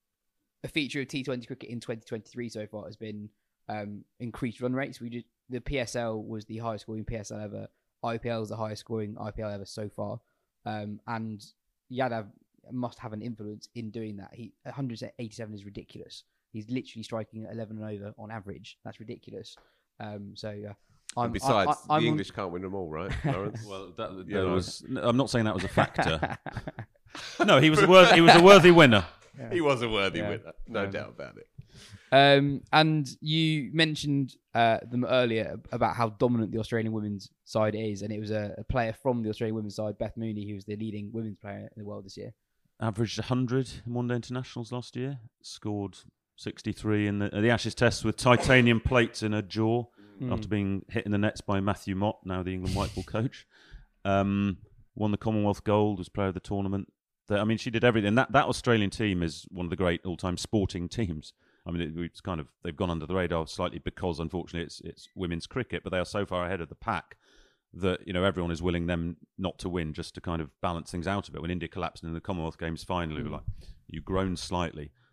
a feature of T twenty cricket in twenty twenty-three so far has been um, increased run rates. We did, the P S L was the highest scoring P S L ever. I P L is the highest scoring I P L ever so far. Um, and Yadav must have an influence in doing that. He one hundred eighty-seven is ridiculous. He's literally striking at eleven and over on average. That's ridiculous. Um, so yeah. I'm, And besides, I, I, the I'm on- English can't win them all, right, Lawrence? Well, that, Yeah, there no. was. I'm not saying that was a factor. No, he was a worthy. He was a worthy winner. He was a worthy Yeah. winner, no Um, doubt about it. Um, and you mentioned uh, them earlier about how dominant the Australian women's side is, and it was a, a player from the Australian women's side, Beth Mooney, who was the leading women's player in the world this year. Averaged one hundred in one-day internationals last year. Scored sixty-three in the, the Ashes Test with titanium plates in her jaw Mm. after being hit in the nets by Matthew Mott, now the England white ball coach. Um, won the Commonwealth Gold, was player of the tournament. The, I mean, she did everything. That that Australian team is one of the great all-time sporting teams. I mean, it, it's kind of they've gone under the radar slightly because, unfortunately, it's it's women's cricket, but they are so far ahead of the pack that you know everyone is willing them not to win just to kind of balance things out a bit. When India collapsed in the Commonwealth Games final, mm. like you groaned slightly,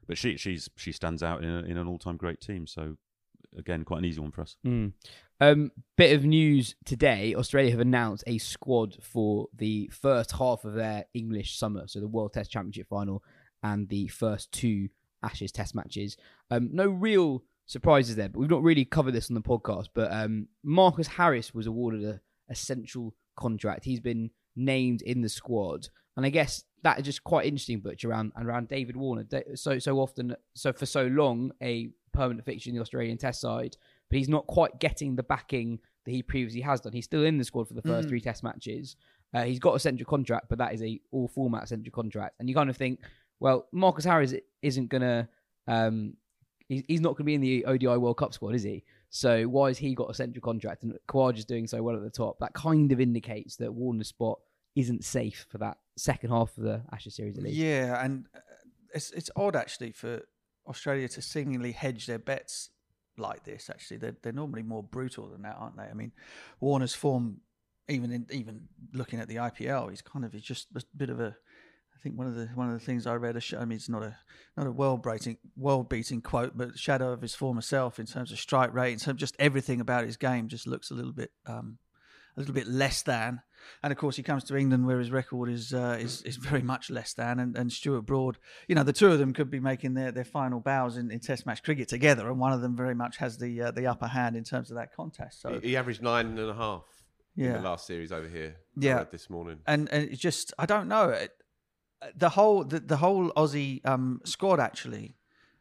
but she she's she stands out in, a, in an all-time great team. So again, quite an easy one for us. Mm. Um, bit of news today: Australia have announced a squad for the first half of their English summer, so the World Test Championship final and the first two Ashes Test matches. Um, no real surprises there, but we've not really covered this on the podcast. But um, Marcus Harris was awarded a, a central contract. He's been named in the squad, and I guess that is just quite interesting. But around around David Warner, so so often, so for so long, a permanent fixture in the Australian Test side, but he's not quite getting the backing that he previously has done. He's still in the squad for the first mm. three Test matches. Uh, he's got a central contract, but that is a all format central contract, and you kind of think, well, Marcus Harris isn't gonna. Um, He's not going to be in the O D I World Cup squad, is he? So why has he got a central contract and Khawaja's doing so well at the top? That kind of indicates that Warner's spot isn't safe for that second half of the Ashes series at least. Yeah, and it's it's odd actually for Australia to seemingly hedge their bets like this. Actually, they're they're normally more brutal than that, aren't they? I mean, Warner's form, even in even looking at the I P L, he's kind of he's just a bit of a. I think one of the one of the things I read, I mean, it's not a not a world beating world beating quote, but shadow of his former self in terms of strike rate, in terms of just everything about his game, just looks a little bit um, a little bit less than. And of course, he comes to England where his record is uh, is is very much less than. And, and Stuart Broad, you know, the two of them could be making their, their final bows in, in Test match cricket together, and one of them very much has the uh, the upper hand in terms of that contest. So he, he averaged nine and a half yeah. in the last series over here. Yeah, I read this morning, and and it's just I don't know. It, The whole the, the whole Aussie um, squad actually,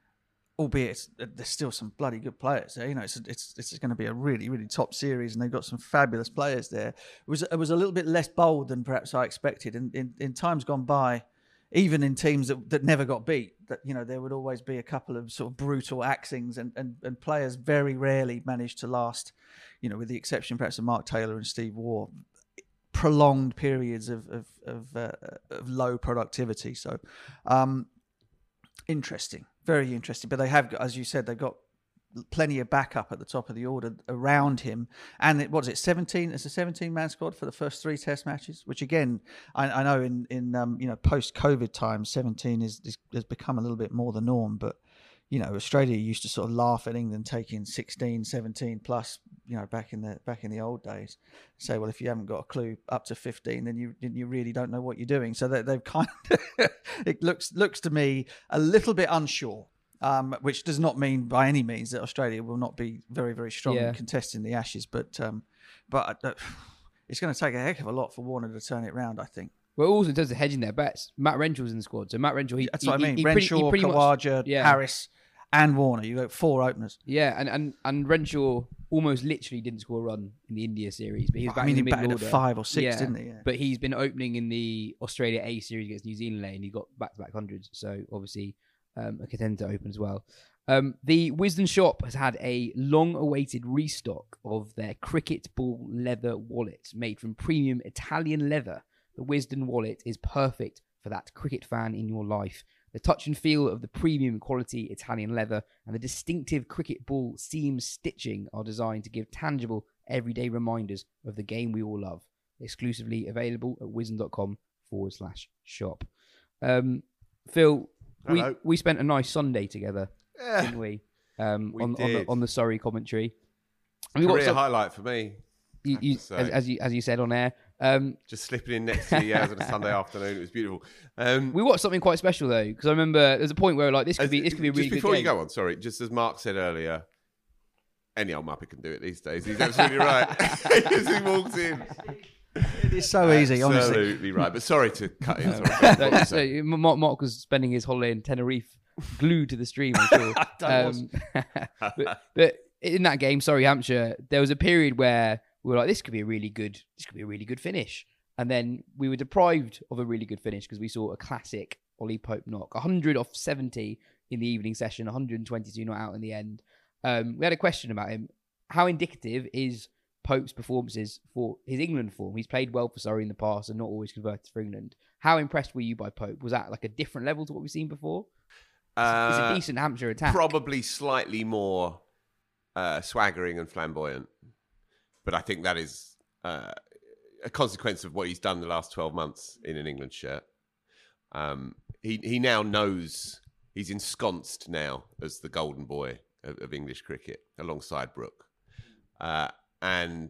albeit there's still some bloody good players there. You know, it's it's it's going to be a really really top series, and they've got some fabulous players there. It was it was a little bit less bold than perhaps I expected. In in, in times gone by, even in teams that, that never got beat, that you know there would always be a couple of sort of brutal axings, and, and, and players very rarely managed to last. You know, with the exception perhaps of Mark Taylor and Steve Waugh, prolonged periods of of of, uh, of low productivity. So, um, interesting, very interesting. But they have got, as you said, they've got plenty of backup at the top of the order around him. And it, what is it, seventeen? It's a seventeen-man squad for the first three Test matches. Which again, I, I know in in um, you know post-COVID times, seventeen is, is has become a little bit more the norm, but. You know, Australia used to sort of laugh at England taking sixteen, seventeen plus, you know, back in the back in the old days. Say, well, if you haven't got a clue up to fifteen, then you then you really don't know what you're doing. So they, they've kind of, it looks looks to me a little bit unsure, um, which does not mean by any means that Australia will not be very, very strong yeah. in contesting the Ashes. But um, but uh, it's going to take a heck of a lot for Warner to turn it round, I think. Well, also in terms of hedging their bets, Matt Renshaw's in the squad. So Matt Renshall, he, that's he, what I mean. He, he Renshaw, pretty, he Khawaja, yeah. Harris, and Warner. You got four openers. Yeah, and, and, and Renshaw almost literally didn't score a run in the India series, but he was back I mean, in the he middle batted order. at five or six, yeah, didn't he? Yeah. But he's been opening in the Australia A series against New Zealand lane. He got back-to-back hundreds, so obviously um, a contender to open as well. Um, the Wisden shop has had a long-awaited restock of their cricket ball leather wallet made from premium Italian leather. The Wisden wallet is perfect for that cricket fan in your life. The touch and feel of the premium quality Italian leather and the distinctive cricket ball seam stitching are designed to give tangible, everyday reminders of the game we all love. Exclusively available at wisden.com forward slash shop. Um, Phil, we, we spent a nice Sunday together, yeah, didn't we? Um, we on, did. on, the, on the Surrey commentary. And we Career got some, highlight for me. You, you, as, as you as you said on air, um, just slipping in next to the hours on a Sunday afternoon. It was beautiful. Um, we watched something quite special though, because I remember there's a point where like this could as, be this could be a really just before good you game. go on. Sorry, just as Mark said earlier, any old Muppet can do it these days. He's absolutely right. As he walks in, it is so easy. Honestly, absolutely right. But sorry to cut in. Sorry. so, so Mark, Mark was spending his holiday in Tenerife, glued to the stream. I'm sure. um, but, but in that game, sorry, Hampshire, there was a period where we were like, this could be a really good, this could be a really good finish. And then we were deprived of a really good finish because we saw a classic Ollie Pope knock, one hundred off seventy in the evening session, one hundred twenty-two not out in the end. Um, we had a question about him. How indicative is Pope's performances for his England form? He's played well for Surrey in the past and not always converted for England. How impressed were you by Pope? Was that like a different level to what we've seen before? Uh, it's a decent Hampshire attack. Probably slightly more uh, swaggering and flamboyant. But I think that is uh, a consequence of what he's done the last twelve months in an England shirt. Um, he he now knows he's ensconced now as the golden boy of, of English cricket alongside Brooke. Uh, and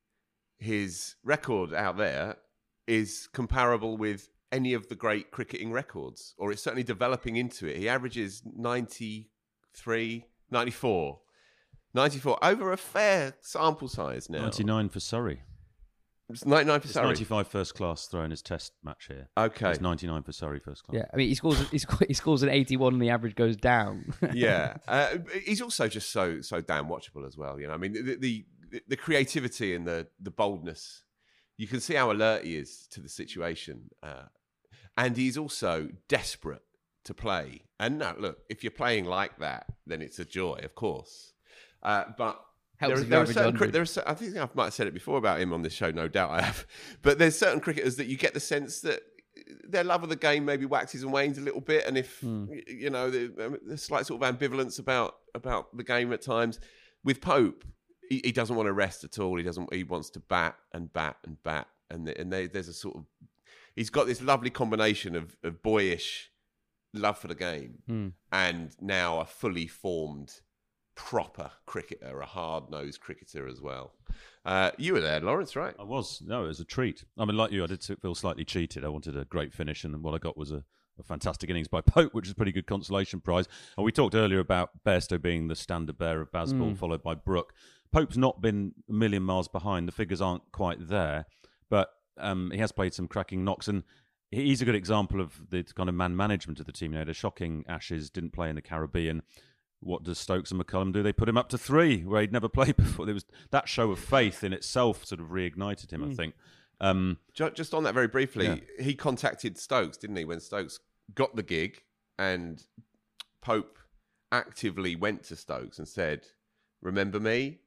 his record out there is comparable with any of the great cricketing records, or it's certainly developing into it. He averages ninety-three, ninety-four, ninety-four over a fair sample size now. ninety-nine for Surrey. It's ninety-nine for It's Surrey. ninety-five first class throwing his test match here. Okay. It's ninety-nine for Surrey first class. Yeah, I mean, he scores he scores, he scores an eighty-one and the average goes down. Yeah. Uh, he's also just so so damn watchable as well. You know, I mean, the the, the creativity and the, the boldness, you can see how alert he is to the situation. Uh, and he's also desperate to play. And no, look, if you're playing like that, then it's a joy, of course. Uh, but Helps there, if there you are average certain, one hundred. cri- there are, cer- I think I might have said it before about him on this show, no doubt I have. But there's certain cricketers that you get the sense that their love of the game maybe waxes and wanes a little bit. And if, Hmm. y- you know, the, um, there's slight sort of ambivalence about, about the game at times. With Pope, he, he doesn't want to rest at all. He doesn't. He wants to bat and bat and bat. And, the, and they, there's a sort of, he's got this lovely combination of, of boyish love for the game Hmm. and now a fully formed, proper cricketer, a hard-nosed cricketer as well. Uh, you were there, Lawrence, right? I was. No, it was a treat. I mean, like you, I did feel slightly cheated. I wanted a great finish, and what I got was a, a fantastic innings by Pope, which is a pretty good consolation prize. And we talked earlier about Bairstow being the standard bearer of Bazball, Mm. followed by Brooke. Pope's not been a million miles behind. The figures aren't quite there, but um, he has played some cracking knocks, and he's a good example of the kind of man management of the team. You know, the shocking Ashes, didn't play in the Caribbean. What does Stokes and McCullum do? They put him up to three, where he'd never played before. There was that show of faith in itself sort of reignited him, I think. Um, Ju- Just on that very briefly, Yeah. he contacted Stokes, didn't he, when Stokes got the gig, and Pope actively went to Stokes and said, remember me?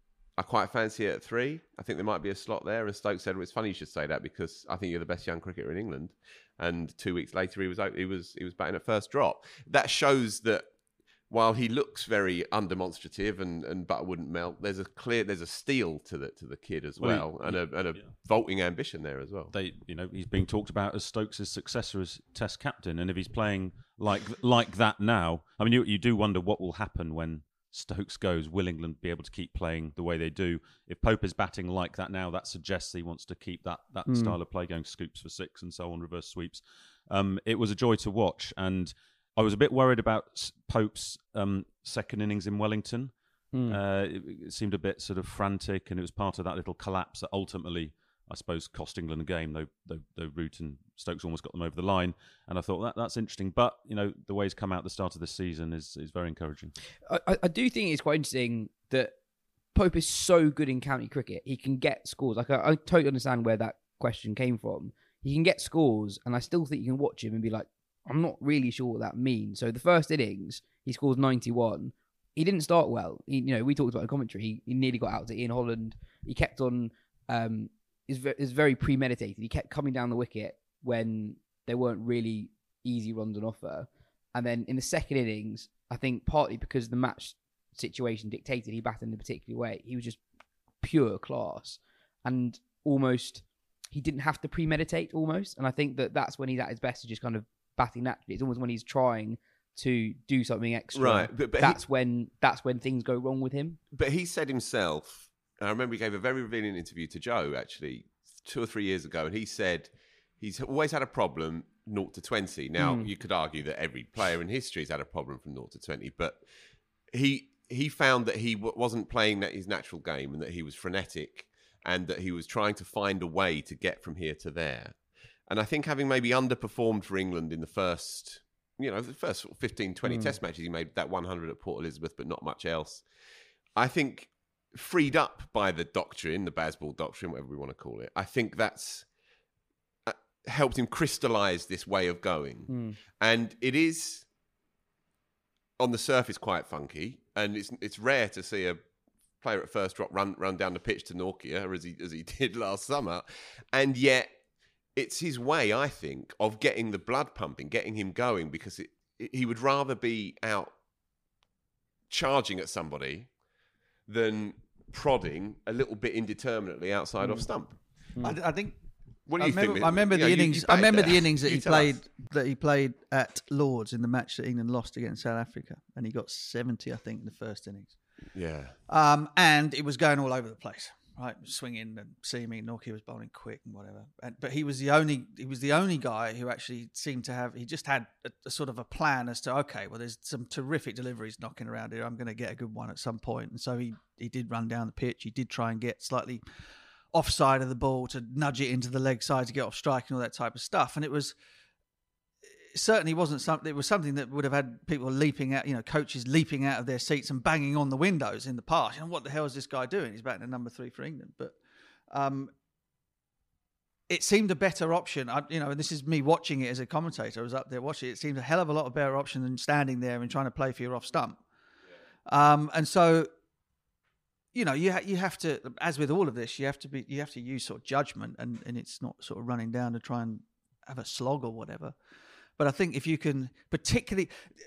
I quite fancy it at three. I think there might be a slot there. And Stokes said, well, it's funny you should say that because I think you're the best young cricketer in England. And two weeks later, he was out- he was he was batting at first drop. That shows that while he looks very undemonstrative and, and butter wouldn't melt, there's a clear there's a steel to the to the kid as well, Well, he- and a and a yeah. vaulting ambition there as well. they, you know, he's being talked about as Stokes' successor as Test captain, and if he's playing like like that now, I mean, you you do wonder what will happen when Stokes goes. Will England be able to keep playing the way they do? If Pope is batting like that now, that suggests he wants to keep that that Mm. style of play, going scoops for six and so on, reverse sweeps. Um, it was a joy to watch, and I was a bit worried about S- Pope's um, second innings in Wellington. Mm. Uh, it, it seemed a bit sort of frantic, and it was part of that little collapse that ultimately, I suppose, cost England the game. Though, though, though Root and Stokes almost got them over the line, and I thought that that's interesting. But you know, the way he's come out at the start of the season is is very encouraging. I, I- I do think it's quite interesting that Pope is so good in county cricket. He can get scores. Like I, I totally understand where that question came from. He can get scores, and I still think you can watch him and be like, I'm not really sure what that means. So the first innings, he scores ninety-one. He didn't start well. He, you know, we talked about in commentary. He, he nearly got out to Ian Holland. He kept on. Um, is ve- is very premeditated. He kept coming down the wicket when there weren't really easy runs on offer. And then in the second innings, I think partly because the match situation dictated he batted in a particular way, he was just pure class and almost he didn't have to premeditate almost. And I think that that's when he's at his best, to just kind of batting naturally. It's almost when he's trying to do something extra. Right, but- but that's he- when that's when things go wrong with him. But he said himself, and I remember he gave a very revealing interview to Joe, actually, two or three years ago, and he said he's always had a problem zero to twenty. Now, Mm. you could argue that every player in history has had a problem from zero to twenty, but he he found that he w- wasn't playing that his natural game and that he was frenetic and that he was trying to find a way to get from here to there. And I think having maybe underperformed for England in the first, you know, the first sort of fifteen, twenty Mm. test matches, he made that one hundred at Port Elizabeth, but not much else. I think freed up by the doctrine, the Bazball doctrine, whatever we want to call it, I think that's uh, helped him crystallise this way of going. Mm. And it is, on the surface, quite funky. And it's it's rare to see a player at first drop run run down the pitch to Norkia, as he, as he did last summer. And yet, it's his way, I think, of getting the blood pumping, getting him going, because it, it, he would rather be out charging at somebody than prodding a little bit indeterminately outside off stump. I, I think What do I you remember, think? I remember you the know, you- innings. you I played remember there. the innings that You he tell played us. that he played at Lords in the match that England lost against South Africa, and he got seventy, I think, in the first innings. Yeah. Um, and it was going all over the place, right? Swinging and seaming. Norkie was bowling quick and whatever. And, but he was the only he was the only guy who actually seemed to have. He just had a, a sort of a plan as to okay, well, there's some terrific deliveries knocking around here. I'm going to get a good one at some point. And so he he did run down the pitch. He did try and get slightly offside of the ball to nudge it into the leg side to get off strike and all that type of stuff. And it was. It certainly wasn't something. It was something that would have had people leaping out, you know, coaches leaping out of their seats and banging on the windows in the past. You know, what the hell is this guy doing? He's batting at number three for England, but um, it seemed a better option. I, you know, and this is me watching it as a commentator. I was up there watching it. It seemed a hell of a lot of better option than standing there and trying to play for your off stump. Yeah. Um, and so, you know, you ha- you have to, as with all of this, you have to be, you have to use sort of judgment, and and it's not sort of running down to try and have a slog or whatever. But I think if you can, particularly,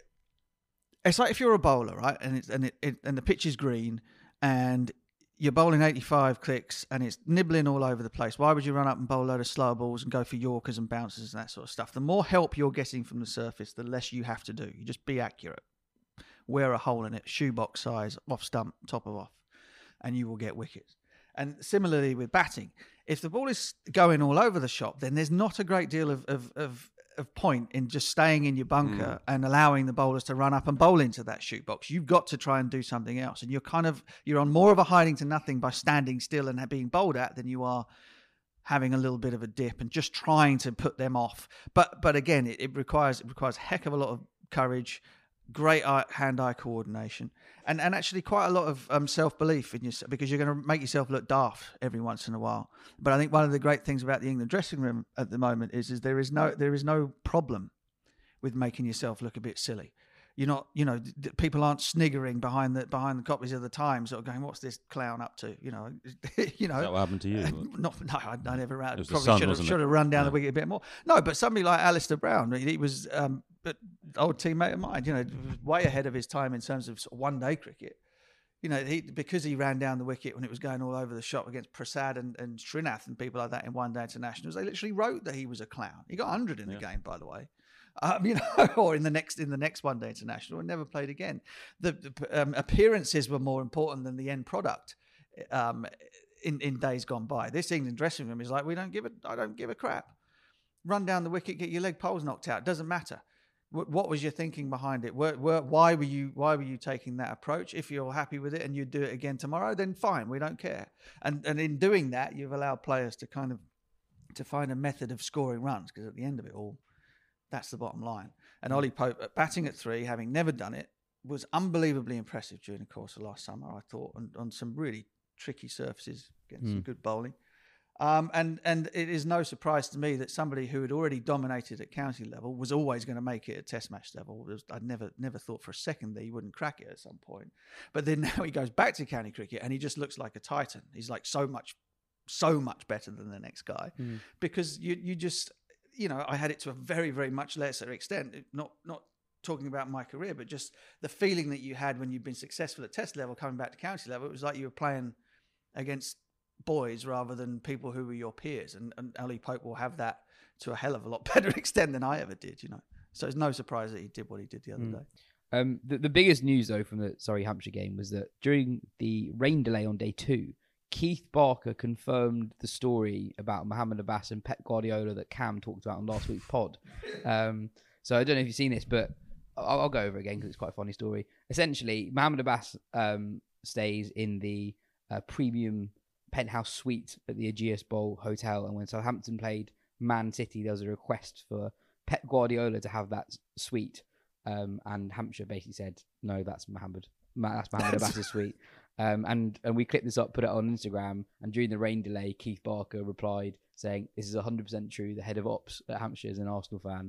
it's like if you're a bowler, right, and it's and it, it and the pitch is green, and you're bowling eighty-five clicks, and it's nibbling all over the place. Why would you run up and bowl a load of slow balls and go for Yorkers and bouncers and that sort of stuff? The more help you're getting from the surface, the less you have to do. You just be accurate, wear a hole in it, shoebox size, off stump, top of off, and you will get wickets. And similarly with batting, if the ball is going all over the shop, then there's not a great deal of of, of of point in just staying in your bunker mm. and allowing the bowlers to run up and bowl into that shoot box. You've got to try and do something else. And you're kind of, you're on more of a hiding to nothing by standing still and being bowled at than you are having a little bit of a dip and just trying to put them off. But, but again, it, it requires, it requires a heck of a lot of courage, great eye, hand-eye coordination, and, and actually quite a lot of um, self-belief in yourself, because you're going to make yourself look daft every once in a while. But I think one of the great things about the England dressing room at the moment is, is there is no there is no problem with making yourself look a bit silly. You're not, you know, people aren't sniggering behind the behind the copies of the Times, sort of going, "What's this clown up to?" You know, you know. Is that what happened to you? Not, no, I, I never ran. It Probably sun, should have should have run down yeah. the wicket a bit more. No, but somebody like Alistair Brown, he was um, an old teammate of mine. You know, way ahead of his time in terms of, sort of one-day cricket. You know, he, because he ran down the wicket when it was going all over the shop against Prasad and, and Srinath and people like that in one-day internationals, they literally wrote that he was a clown. He got one hundred in yeah. the game, by the way. Um, you know, or in the next in the next one day international, and never played again. The, the um, appearances were more important than the end product um, in in days gone by. This England dressing room is like, we don't give a I don't give a crap. Run down the wicket, get your leg poles knocked out. Doesn't matter. W- what was your thinking behind it? Were, were, why were you why were you taking that approach? If you're happy with it and you do it again tomorrow, then fine. We don't care. And and in doing that, you've allowed players to kind of to find a method of scoring runs, because at the end of it all, that's the bottom line. And Ollie Pope, batting at three, having never done it, was unbelievably impressive during the course of last summer, I thought, on, on some really tricky surfaces, getting mm. some good bowling. Um, and, and it is no surprise to me that somebody who had already dominated at county level was always going to make it at test match level. Was, I'd never never thought for a second that he wouldn't crack it at some point. But then now he goes back to county cricket and he just looks like a titan. He's like so much, so much better than the next guy. Mm. Because you you just... You know, I had it to a very, very much lesser extent, not not talking about my career, but just the feeling that you had when you've been successful at test level, coming back to county level. It was like you were playing against boys rather than people who were your peers. And, and Ollie Pope will have that to a hell of a lot better extent than I ever did, you know. So it's no surprise that he did what he did the other mm. day. Um, the, the biggest news, though, from the Surrey Hampshire game was that during the rain delay on day two, Keith Barker confirmed the story about Mohamed Abbas and Pep Guardiola that Cam talked about on last week's pod. Um, so I don't know if you've seen this, but I'll, I'll go over it again because it's quite a funny story. Essentially, Mohamed Abbas um, stays in the uh, premium penthouse suite at the Ageas Bowl Hotel, and when Southampton played Man City, there was a request for Pep Guardiola to have that suite, um, and Hampshire basically said, no, that's Mohamed, that's Mohamed Abbas's suite. Um, and, and we clipped this up, put it on Instagram, and during the rain delay, Keith Barker replied saying, "This is one hundred percent true. The head of ops at Hampshire is an Arsenal fan,"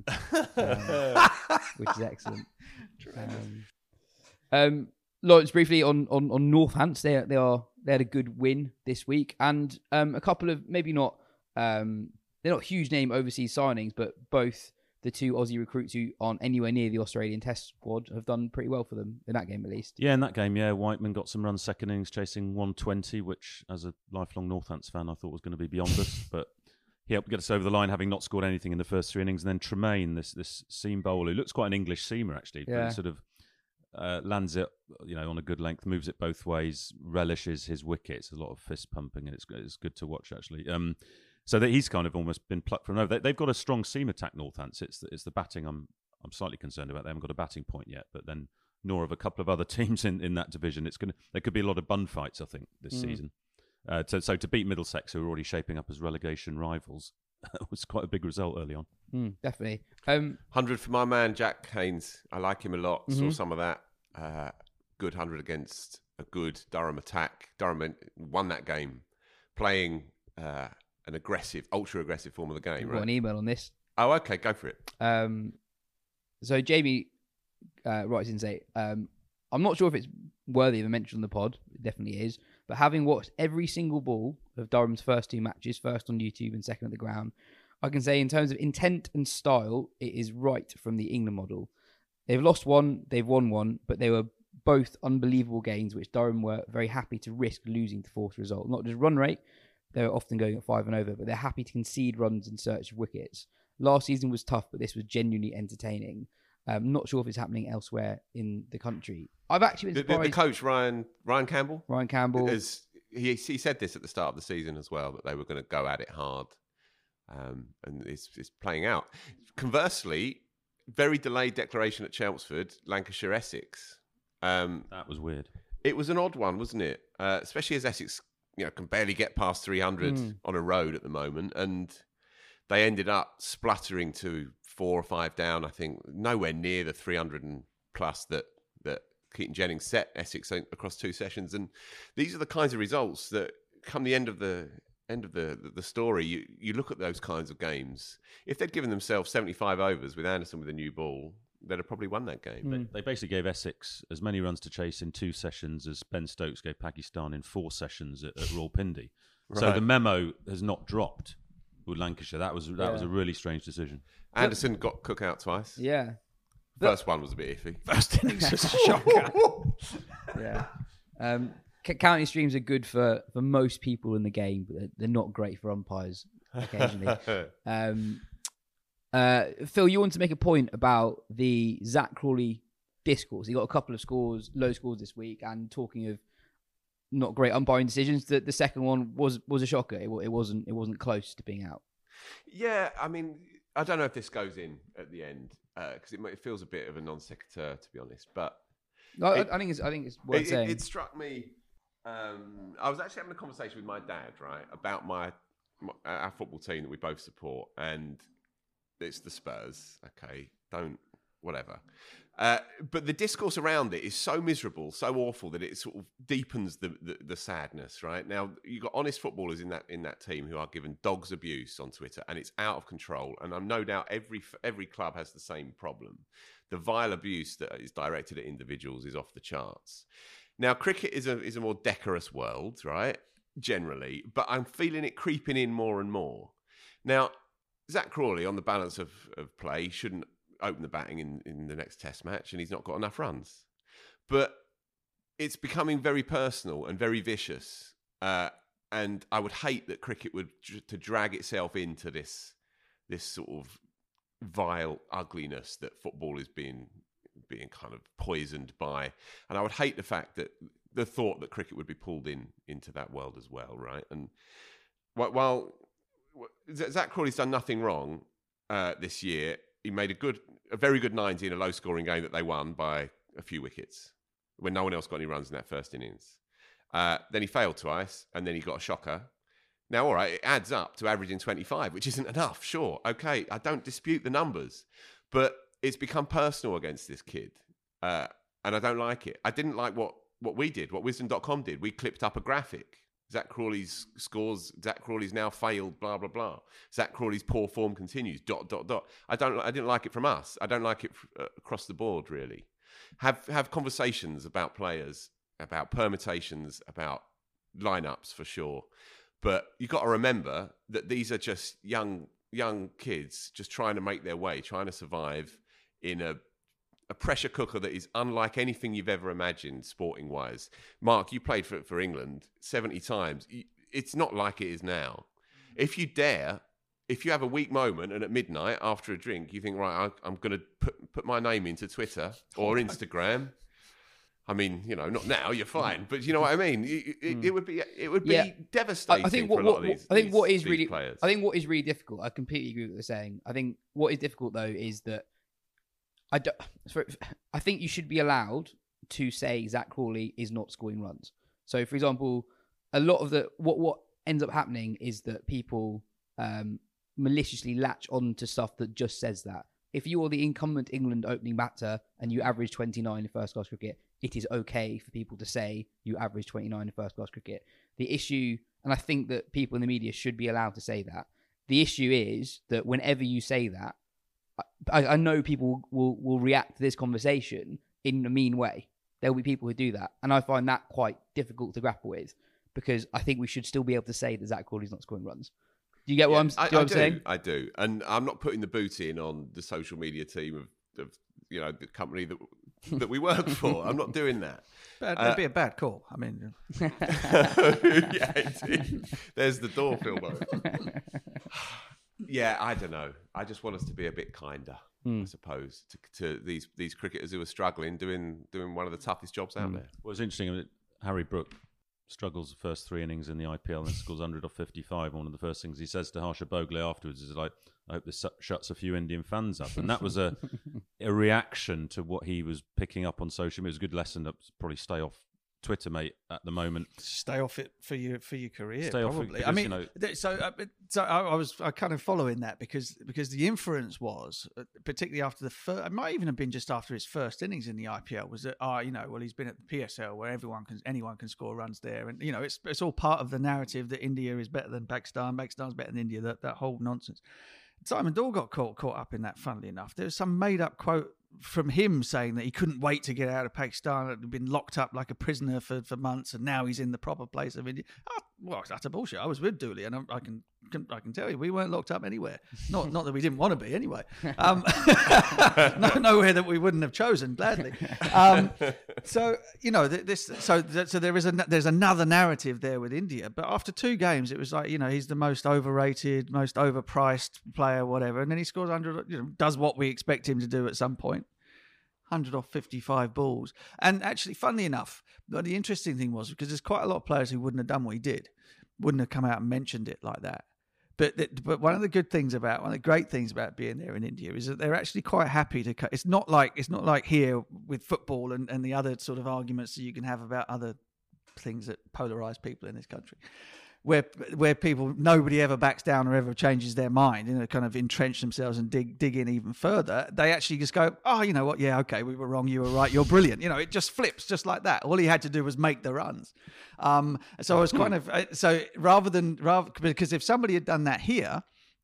um, which is excellent. Um, um, Lawrence, briefly on, on, on Northants, they, they, are, they had a good win this week, and um, a couple of, maybe not, um, they're not huge name overseas signings, but both the two Aussie recruits who aren't anywhere near the Australian Test squad have done pretty well for them in that game, at least. Yeah, in that game, yeah, Whiteman got some runs second innings chasing one twenty, which as a lifelong Northants fan I thought was going to be beyond us. But he helped get us over the line, having not scored anything in the first three innings. And then Tremaine, this this seam bowler, who looks quite an English seamer actually, but Yeah. he sort of uh, lands it, you know, on a good length, moves it both ways, relishes his wickets. A lot of fist pumping, and it's it's good to watch actually. Um, so that he's kind of almost been plucked from over. They, they've got a strong seam attack, Northants. It's the, it's the batting I'm I'm slightly concerned about. They haven't got a batting point yet, but then nor of a couple of other teams in, in that division. It's gonna there could be a lot of bun fights, I think, this mm. season. Uh, so, so to beat Middlesex, who are already shaping up as relegation rivals, was quite a big result early on. Mm, definitely. Um, one hundred for my man, Jack Haynes. I like him a lot. Mm-hmm. Saw some of that. Uh, good one hundred against a good Durham attack. Durham won that game playing uh, an aggressive, ultra-aggressive form of the game. I've right? got an email on this. Oh, okay. Go for it. Um, so Jamie uh, writes in and say, um, I'm not sure if it's worthy of a mention on the pod. It definitely is. But having watched every single ball of Durham's first two matches, first on YouTube and second at the ground, I can say in terms of intent and style, it is right from the England model. They've lost one, they've won one, but they were both unbelievable games, which Durham were very happy to risk losing to force a result. Not just run rate, they're often going at five and over, but they're happy to concede runs in search of wickets. Last season was tough, but this was genuinely entertaining. I'm not sure if it's happening elsewhere in the country. I've actually been the, surprised. the, the coach, Ryan Ryan Campbell, Ryan Campbell, is, he, he said this at the start of the season as well, that they were going to go at it hard. Um, and it's, it's playing out. Conversely, very delayed declaration at Chelmsford, Lancashire, Essex. Um, that was weird. It was an odd one, wasn't it? Uh, especially as Essex, you know, can barely get past three hundred mm. on a road at the moment, and they ended up spluttering to four or five down. I think nowhere near the three hundred and plus that that Keaton Jennings set Essex across two sessions. And these are the kinds of results that come the end of the end of the the story. You you look at those kinds of games. If they'd given themselves seventy-five overs with Anderson with a new ball, they'd have probably won that game. Mm. They, they basically gave Essex as many runs to chase in two sessions as Ben Stokes gave Pakistan in four sessions at, at Rawalpindi. Right. So the memo has not dropped with Lancashire. That was that yeah. was a really strange decision. Anderson got Cook out twice. Yeah. First one was a bit iffy. First innings was a shocker. yeah. Um, county streams are good for, for most people in the game, but they're, they're not great for umpires occasionally. um, uh, Phil, you want to make a point about the Zach Crawley discourse. He got a couple of scores, low scores this week, and talking of not great umpiring decisions, the, the second one was was a shocker. It, it wasn't it wasn't close to being out. Yeah, I mean, I don't know if this goes in at the end because uh, it, it feels a bit of a non sequitur, to be honest. But no, it, I think it's I think it's worth it, saying. It, it struck me. Um, I was actually having a conversation with my dad, right, about my, my our football team that we both support, and it's the Spurs. Okay, don't whatever. Uh, but the discourse around it is so miserable, so awful that it sort of deepens the, the, the sadness. Right now, you've got honest footballers in that in that team who are given dogs abuse on Twitter, and it's out of control. And I'm no doubt every every club has the same problem. The vile abuse that is directed at individuals is off the charts. Now, cricket is a is a more decorous world, right? Generally, but I'm feeling it creeping in more and more. Now, Zach Crawley, on the balance of, of play, shouldn't open the batting in, in the next test match, and he's not got enough runs. But it's becoming very personal and very vicious. Uh, and I would hate that cricket would to drag itself into this this sort of vile ugliness that football is being being kind of poisoned by. And I would hate the fact that the thought that cricket would be pulled in into that world as well, right? And while Zach Crawley's done nothing wrong uh, this year, he made a good, a very good ninety in a low-scoring game that they won by a few wickets when no one else got any runs in that first innings. Uh, then he failed twice, and then he got a shocker. Now, all right, it adds up to averaging twenty-five, which isn't enough, sure. Okay, I don't dispute the numbers, but it's become personal against this kid, uh, and I don't like it. I didn't like what, what we did, what Wisdom dot com did. We clipped up a graphic. Zach Crawley's scores, Zach Crawley's now failed, blah, blah, blah. Zach Crawley's poor form continues, dot, dot, dot. I don't. I didn't like it from us. I don't like it uh, across the board, really. Have have conversations about players, about permutations, about lineups for sure. But you've got to remember that these are just young young kids just trying to make their way, trying to survive in a a pressure cooker that is unlike anything you've ever imagined, sporting-wise. Mark, you played for, for England seventy times. It's not like it is now. If you dare if you have a weak moment and at midnight after a drink, you think, right, I, I'm going to put put my name into Twitter or Instagram. I mean, you know, not now. You're fine, but you know what I mean. It, it, it would be it would be Yeah. devastating I, I think for what, a lot what, of these. I think these- what is these really players. I think what is really difficult. I completely agree with what you're saying. I think what is difficult though is that I don't. for- I think you should be allowed to say Zach Crawley is not scoring runs. So, for example, a lot of the what what ends up happening is that people um, maliciously latch on to stuff that just says that. If you are the incumbent England opening batter and you average twenty-nine in first class cricket, it is okay for people to say you average twenty-nine in first class cricket. The issue, and I think that people in the media should be allowed to say that. The issue is that whenever you say that, I, I know people will, will react to this conversation in a mean way. There will be people who do that. And I find that quite difficult to grapple with because I think we should still be able to say that Zach Crawley's not scoring runs. Do you get what Yeah, I'm, do I, you know I what I'm do, saying? I do, and I'm not putting the boot in on the social media team of, of you know, the company that that we work for. I'm not doing that. But Uh, it'd be a bad call. I mean, yeah, it, there's the door, Philbo. Yeah, I don't know. I just want us to be a bit kinder, Hmm. I suppose, to, to these these cricketers who are struggling, doing doing one of the toughest jobs out there. Well, it's interesting that Harry Brook struggles the first three innings in the I P L and scores one hundred off fifty-five. One of the first things he says to Harsha Bhogle afterwards is like, I hope this shuts a few Indian fans up. And that was a a reaction to what he was picking up on social media. It was a good lesson to probably stay off Twitter, mate, at the moment. stay off it for your for your career. Stay off it probably. because, I mean, you know- th- so uh, so I, I was I kind of following that because because the inference was, uh, particularly after the first, it might even have been just after his first innings in the I P L, was that ah, you know, well, he's been at the P S L where everyone can anyone can score runs there, and you know, it's it's all part of the narrative that India is better than Pakistan, Pakistan's better than India. That that whole nonsense. Simon Dahl got caught caught up in that. Funnily enough, there was some made up quote from him saying that he couldn't wait to get out of Pakistan, had been locked up like a prisoner for, for months, and now he's in the proper place of India. Oh, well, that's a bullshit. I was with Dooley, and I, I can, can I can tell you, we weren't locked up anywhere. Not not that we didn't want to be anyway. Um, no, nowhere that we wouldn't have chosen gladly. Um, so you know th- this. So th- so there is a there's another narrative there with India. But after two games, it was like you know he's the most overrated, most overpriced player, whatever, and then he scores under. You know, does what we expect him to do at some point. one hundred off fifty-five balls. And actually, funnily enough, but the interesting thing was because there's quite a lot of players who wouldn't have done what he did, wouldn't have come out and mentioned it like that. But th- but one of the good things about, one of the great things about being there in India is that they're actually quite happy to cut. It's not like it's not like here with football and, and the other sort of arguments that you can have about other things that polarize people in this country. Where where people nobody ever backs down or ever changes their mind, you know, kind of entrench themselves and dig dig in even further. They actually just go, oh, you know what? Yeah, okay, we were wrong. You were right. You're brilliant. You know, it just flips just like that. All he had to do was make the runs. Um, so I was kind of so rather than rather because if somebody had done that here.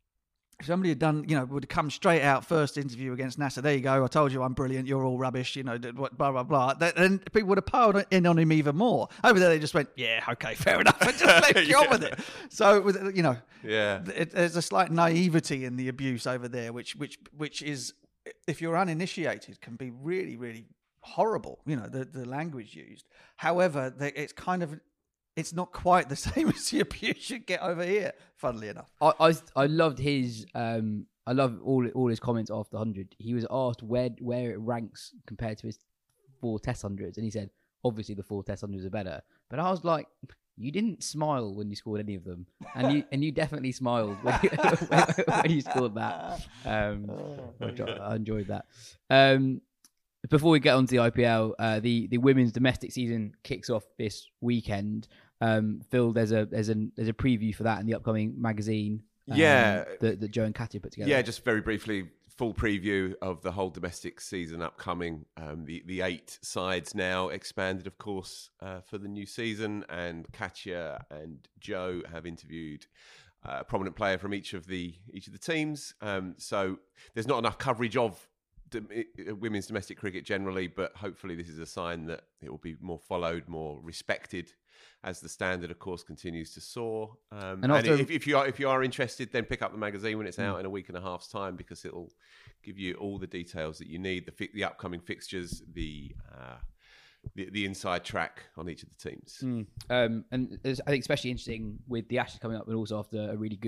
If somebody had done, you know, would have come straight out first interview against NASA. There you go. I told you I'm brilliant. You're all rubbish. You know, what, blah, blah, blah. Then people would have piled in on him even more. Over there, they just went, yeah, okay, fair enough. And just let him get on with it. So, with, you know, Yeah. it, there's a slight naivety in the abuse over there, which, which, which is, if you're uninitiated, can be really, really horrible. You know, the, the language used. However, they, it's kind of, it's not quite the same as the abuse you get over here, funnily enough. I, I I loved his um I love all all his comments after one hundred. He was asked where where it ranks compared to his four Test hundreds, and he said obviously the four Test hundreds are better. But I was like, you didn't smile when you scored any of them, and you and you definitely smiled when you, when, when you scored that. Um, which I, I enjoyed that. Um, before we get on to the I P L, uh, the the women's domestic season kicks off this weekend. Um, Phil, there's a there's a there's a preview for that in the upcoming magazine. Um, Yeah. that, that Joe and Katia put together. Yeah, just very briefly, full preview of the whole domestic season upcoming. Um, the the eight sides now expanded, of course, uh, for the new season, and Katia and Joe have interviewed uh, a prominent player from each of the each of the teams. Um, so there's not enough coverage of dom- women's domestic cricket generally, but hopefully this is a sign that it will be more followed, more respected, as the standard, of course, continues to soar. Um, And and after- if, if you are if you are interested, then pick up the magazine when it's out in a week and a half's time, because it'll give you all the details that you need, the fi- the upcoming fixtures, the, uh, the the inside track on each of the teams. Mm. Um, and it's, I think especially interesting with the Ashes coming up, but also after a really good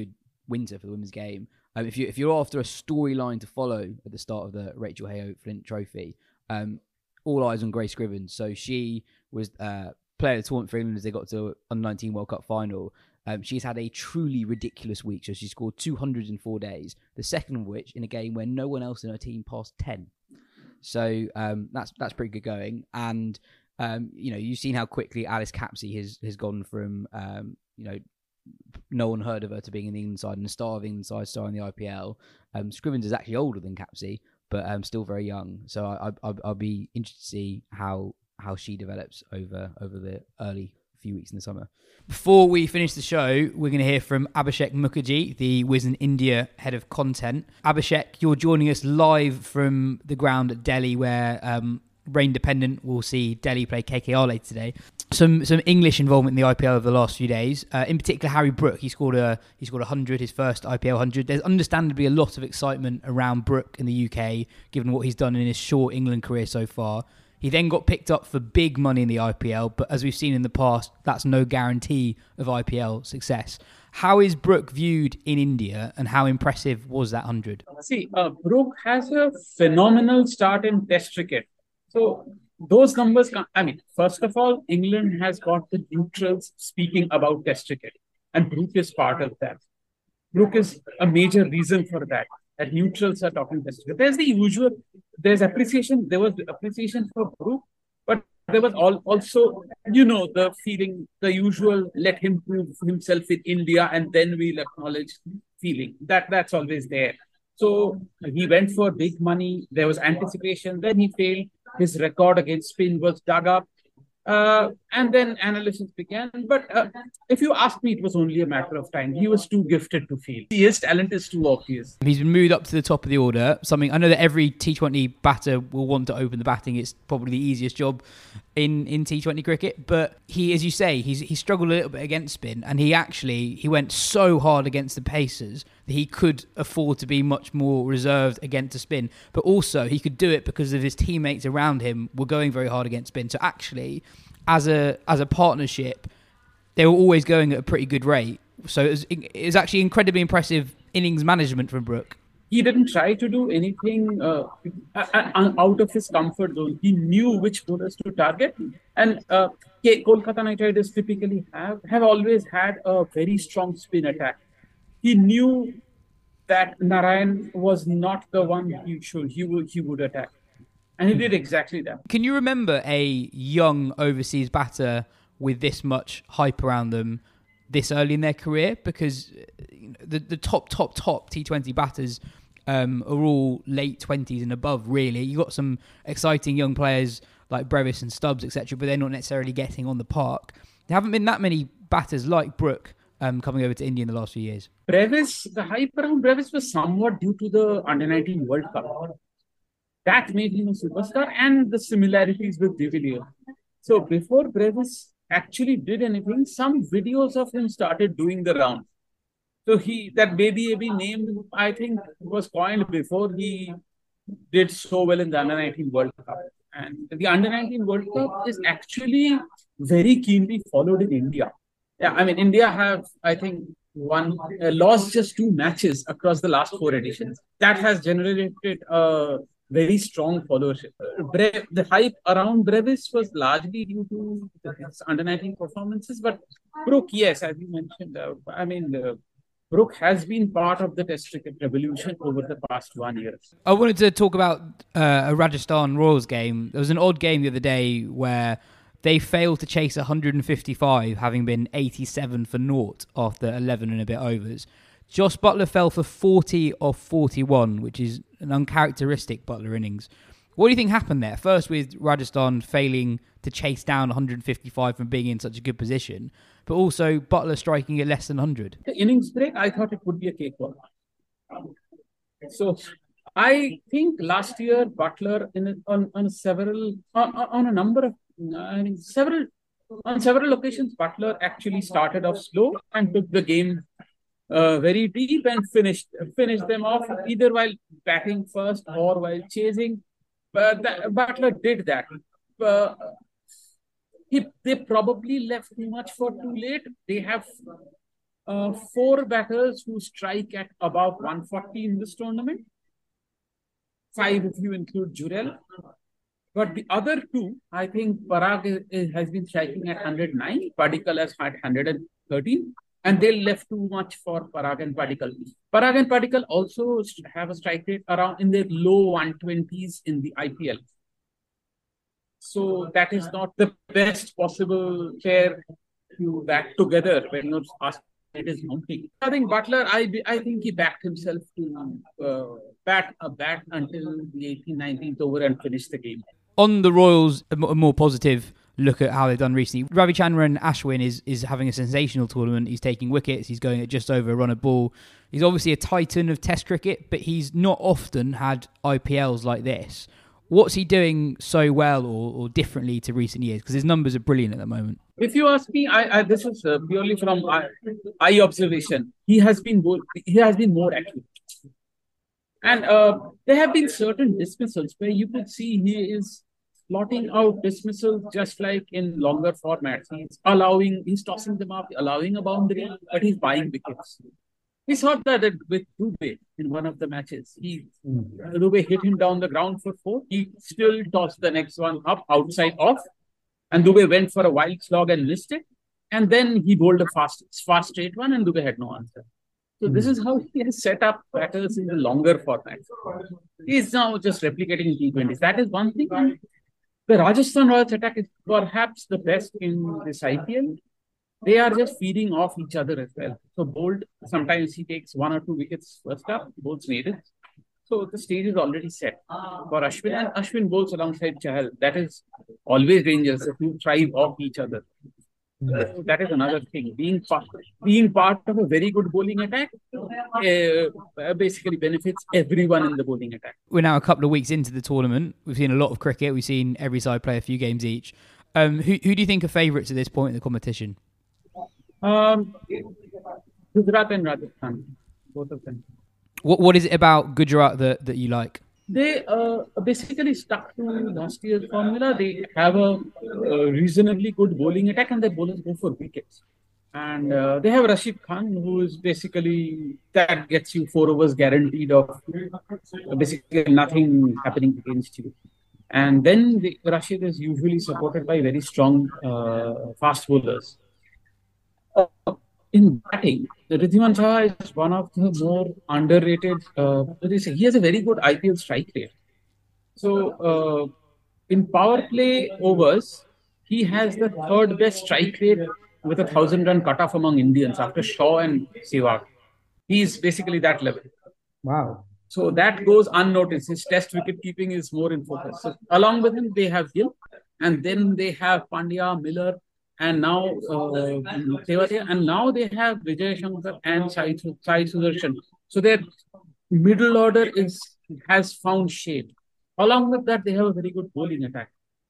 winter for the women's game. Um, if you if you're after a storyline to follow at the start of the Rachel Heo Flint Trophy, um, all eyes on Grace Scrivens. So she was uh, player of the tournament for England as they got to under nineteen World Cup final. Um, she's had a truly ridiculous week. So she scored two hundred in four days. The second of which in a game where no one else in her team passed ten. So um, that's that's pretty good going. And um, you know, you've seen how quickly Alice Capsey has has gone from um, you know. no one heard of her to being in the England side and a star of the England side, star in the I P L. Um, Scrivens is actually older than Capsey, but um, still very young. So I, I, I'll be interested to see how how she develops over over the early few weeks in the summer. Before we finish the show, we're going to hear from Abhishek Mukherjee, the Wisden India head of content. Abhishek, you're joining us live from the ground at Delhi, where um, Rain Dependent will see Delhi play K K R later today. Some some English involvement in the I P L over the last few days. Uh, in particular, Harry Brook. He scored a he scored a hundred, his first I P L hundred. There's understandably a lot of excitement around Brook in the U K, given what he's done in his short England career so far. He then got picked up for big money in the I P L, but as we've seen in the past, that's no guarantee of I P L success. How is Brook viewed in India, and how impressive was that hundred? See, uh, Brook has a phenomenal start in Test cricket. So those numbers, I mean, first of all, England has got the neutrals speaking about Test cricket, and Brook is part of that. Brook is a major reason for that, that neutrals are talking Test cricket. There's the usual, there's appreciation, there was appreciation for Brook, but there was all, also, you know, the feeling, the usual, let him prove himself in India and then we'll acknowledge feeling. That That's always there. So he went for big money, there was anticipation, then he failed. His record against spin was dug up. Uh, and then analysis began. But uh, if you ask me, it was only a matter of time. He was too gifted to fail. His talent is too obvious. He's been moved up to the top of the order. Something I know that every T twenty batter will want to open the batting. It's probably the easiest job in, in T twenty cricket. But he, as you say, he's he struggled a little bit against spin. And he actually, he went so hard against the Pacers that he could afford to be much more reserved against a spin. But also, he could do it because of his teammates around him were going very hard against spin. So actually, as a as a partnership, they were always going at a pretty good rate. So it was, it was actually incredibly impressive innings management from Brook. He didn't try to do anything uh, out of his comfort zone. He knew which bowlers to target. And uh, Kolkata Knight Riders typically have, have always had a very strong spin attack. He knew that Narayan was not the one he should he would he would attack. And he did exactly that. Can you remember a young overseas batter with this much hype around them this early in their career? Because the the top, top, top T twenty batters um, are all late twenties and above, really. You've got some exciting young players like Brevis and Stubbs, et cetera, but they're not necessarily getting on the park. There haven't been that many batters like Brook um, coming over to India in the last few years. Brevis, the hype around Brevis was somewhat due to the under nineteen World Cup. That made him a superstar, and the similarities with De Villiers. So before Brevis actually did anything, some videos of him started doing the round. So he that Baby A B name, I think, was coined before he did so well in the under nineteen World Cup. And the under nineteen World Cup is actually very keenly followed in India. Yeah, I mean, India have, I think, one uh, lost just two matches across the last four editions. That has generated a very strong followership. Bre- the hype around Brevis was largely due to his under nineteen performances, but Brook, yes, as you mentioned, uh, I mean, uh, Brook has been part of the Test cricket revolution over the past one year. I wanted to talk about uh, a Rajasthan Royals game. There was an odd game the other day where they failed to chase one hundred fifty-five, having been eighty-seven for naught after eleven and a bit overs. Jos Buttler fell for forty of forty-one, which is an uncharacteristic Buttler innings. What do you think happened there? First, with Rajasthan failing to chase down one hundred fifty-five from being in such a good position, but also Buttler striking at less than one hundred. The innings break, I thought it would be a cakewalk. So I think last year Buttler in on, on several on, on a number of I mean several on several occasions Buttler actually started off slow and took the game Uh, very deep and finished finished them off either while batting first or while chasing. But that, Buttler did that. Uh, he, they probably left too much for too late. They have uh, four batters who strike at above one forty in this tournament. Five if you include Jurel. But the other two, I think Parag is, is, has been striking at one hundred nine, Padikkal has had one hundred thirteen, and they left too much for Parag and Padikkal. Parag and Padikkal also have a strike rate around in the low one twenties in the I P L. So that is not the best possible pair to back together when you're asked it is mounting. I think Butler, I I think he backed himself to uh, bat a bat until the eighteenth, nineteenth over and finish the game. On the Royals, a more positive look at how they've done recently. Ravichandran Ashwin is is having a sensational tournament. He's taking wickets. He's going at just over a run a ball. He's obviously a titan of Test cricket, but he's not often had I P Ls like this. What's he doing so well or, or differently to recent years? Because his numbers are brilliant at the moment. If you ask me, I, I this is uh, purely from eye, eye observation. He has been more, he has been more accurate, and uh, there have been certain dismissals where you could see he is plotting out dismissals just like in longer formats. He's allowing, he's tossing them up, allowing a boundary, but he's buying wickets. We saw that with Dubey in one of the matches. He mm-hmm. Dubey hit him down the ground for four. He still tossed the next one up outside off. And Dubey went for a wild slog and missed it. And then he bowled a fast, fast straight one and Dubey had no answer. So mm-hmm. this is how he has set up batters in the longer formats. He's now just replicating T twenties. That is one thing. And the Rajasthan Royals attack is perhaps the best in this I P L. They are just feeding off each other as well. So Bolt, sometimes he takes one or two wickets first up, Bolt's needed. So the stage is already set for Ashwin. And Ashwin bowls alongside Chahal. That is always dangerous if you thrive off each other. So that is another thing. Being part, being part of a very good bowling attack uh, basically benefits everyone in the bowling attack. We're now a couple of weeks into the tournament. We've seen a lot of cricket. We've seen every side play a few games each. Um, who, who do you think are favourites at this point in the competition? Um, Gujarat and Rajasthan, both of them. What What is it about Gujarat that, that you like? They uh, basically stuck to last year's formula. They have a, a reasonably good bowling attack and their bowlers go for wickets. And uh, they have Rashid Khan, who is basically, that gets you four overs guaranteed of basically nothing happening against you. And then the, Rashid is usually supported by very strong uh, fast bowlers. Uh, in batting, Ridhiman Shah is one of the more underrated. Uh, he has a very good I P L strike rate. So, uh, in power play overs, he has the third best strike rate with a thousand run cutoff among Indians after Shaw and Sehwag. He's basically that level. Wow. So that goes unnoticed. His test wicket keeping is more in focus. So along with him, they have Gill, and then they have Pandya, Miller, and now uh, Tewatia, and now they have Vijay Shankar and Sai, Sai Sudarshan. So their middle order is has found shape. Along with that, they have a very good bowling attack.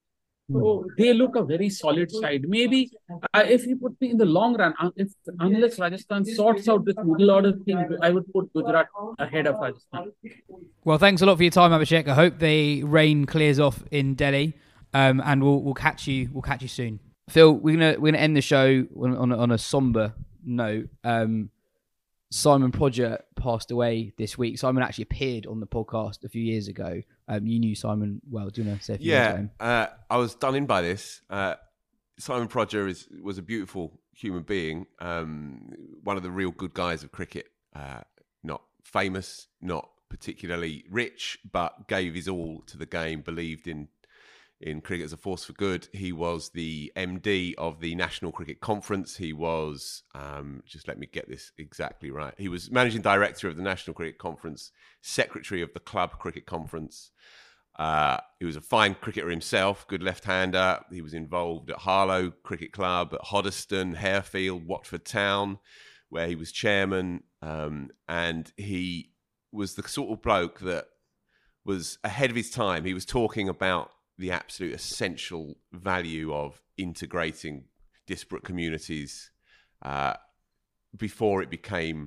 So they look a very solid side. Maybe uh, if you put me in the long run, uh, if unless Rajasthan sorts out this middle order thing, I would put Gujarat ahead of Rajasthan. Well, thanks a lot for your time, Abhishek. I hope the rain clears off in Delhi, um, and we'll we'll catch you we'll catch you soon. Phil, we're gonna we're gonna end the show on on a, on a somber note. Um, Simon Prodger passed away this week. Simon actually appeared on the podcast a few years ago. Um, you knew Simon well. Do you want to say a few yeah, words about him? Uh, I was done in by this. Uh, Simon Prodger is was a beautiful human being. Um, one of the real good guys of cricket. Uh, not famous, not particularly rich, but gave his all to the game. Believed in. in cricket as a force for good. He was the M D of the National Cricket Conference. He was, um, just let me get this exactly right. He was Managing Director of the National Cricket Conference, Secretary of the Club Cricket Conference. Uh, he was a fine cricketer himself, good left-hander. He was involved at Harlow Cricket Club, at Hoddesdon, Harefield, Watford Town, where he was chairman. Um, and he was the sort of bloke that was ahead of his time. He was talking about the absolute essential value of integrating disparate communities uh, before it became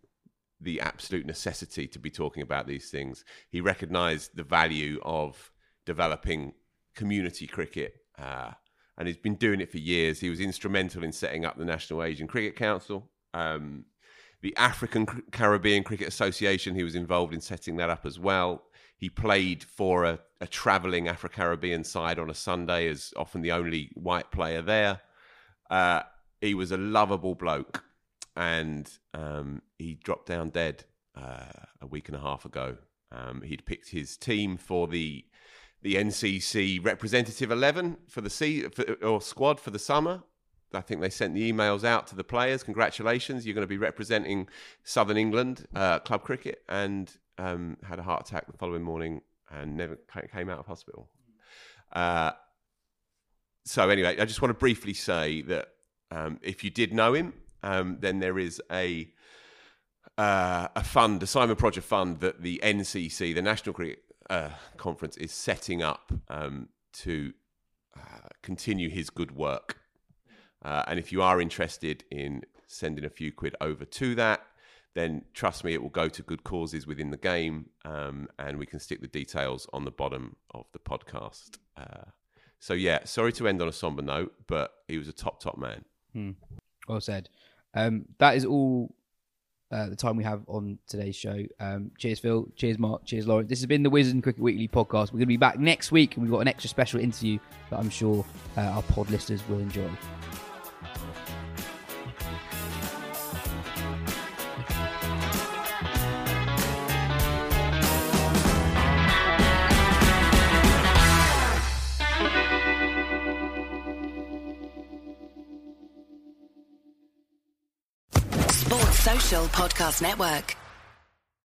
the absolute necessity to be talking about these things. He recognised the value of developing community cricket, uh, and he's been doing it for years. He was instrumental in setting up the National Asian Cricket Council, Um, the African Caribbean Cricket Association, he was involved in setting that up as well. He played for a, a travelling Afro-Caribbean side on a Sunday as often the only white player there. Uh, he was a lovable bloke, and um, he dropped down dead uh, a week and a half ago. Um, he'd picked his team for the the N C C representative eleven for the se- for, or squad for the summer. I think they sent the emails out to the players. Congratulations, you're going to be representing Southern England uh, club cricket, and um, had a heart attack the following morning and never came out of hospital. Uh, so anyway, I just want to briefly say that um, if you did know him, um, then there is a uh, a fund, a Simon Proger fund that the N C C, the National Cricket uh, Conference, is setting up um, to uh, continue his good work. Uh, and if you are interested in sending a few quid over to that, then trust me, it will go to good causes within the game, um, and we can stick the details on the bottom of the podcast. Uh, so yeah, sorry to end on a somber note, but he was a top, top man. Hmm. Well said. Um, that is all uh, the time we have on today's show. Um, cheers, Phil. Cheers, Mark. Cheers, Lauren. This has been the Wisden Cricket Weekly podcast. We're going to be back next week, and we've got an extra special interview that I'm sure uh, our pod listeners will enjoy. Social Podcast Network.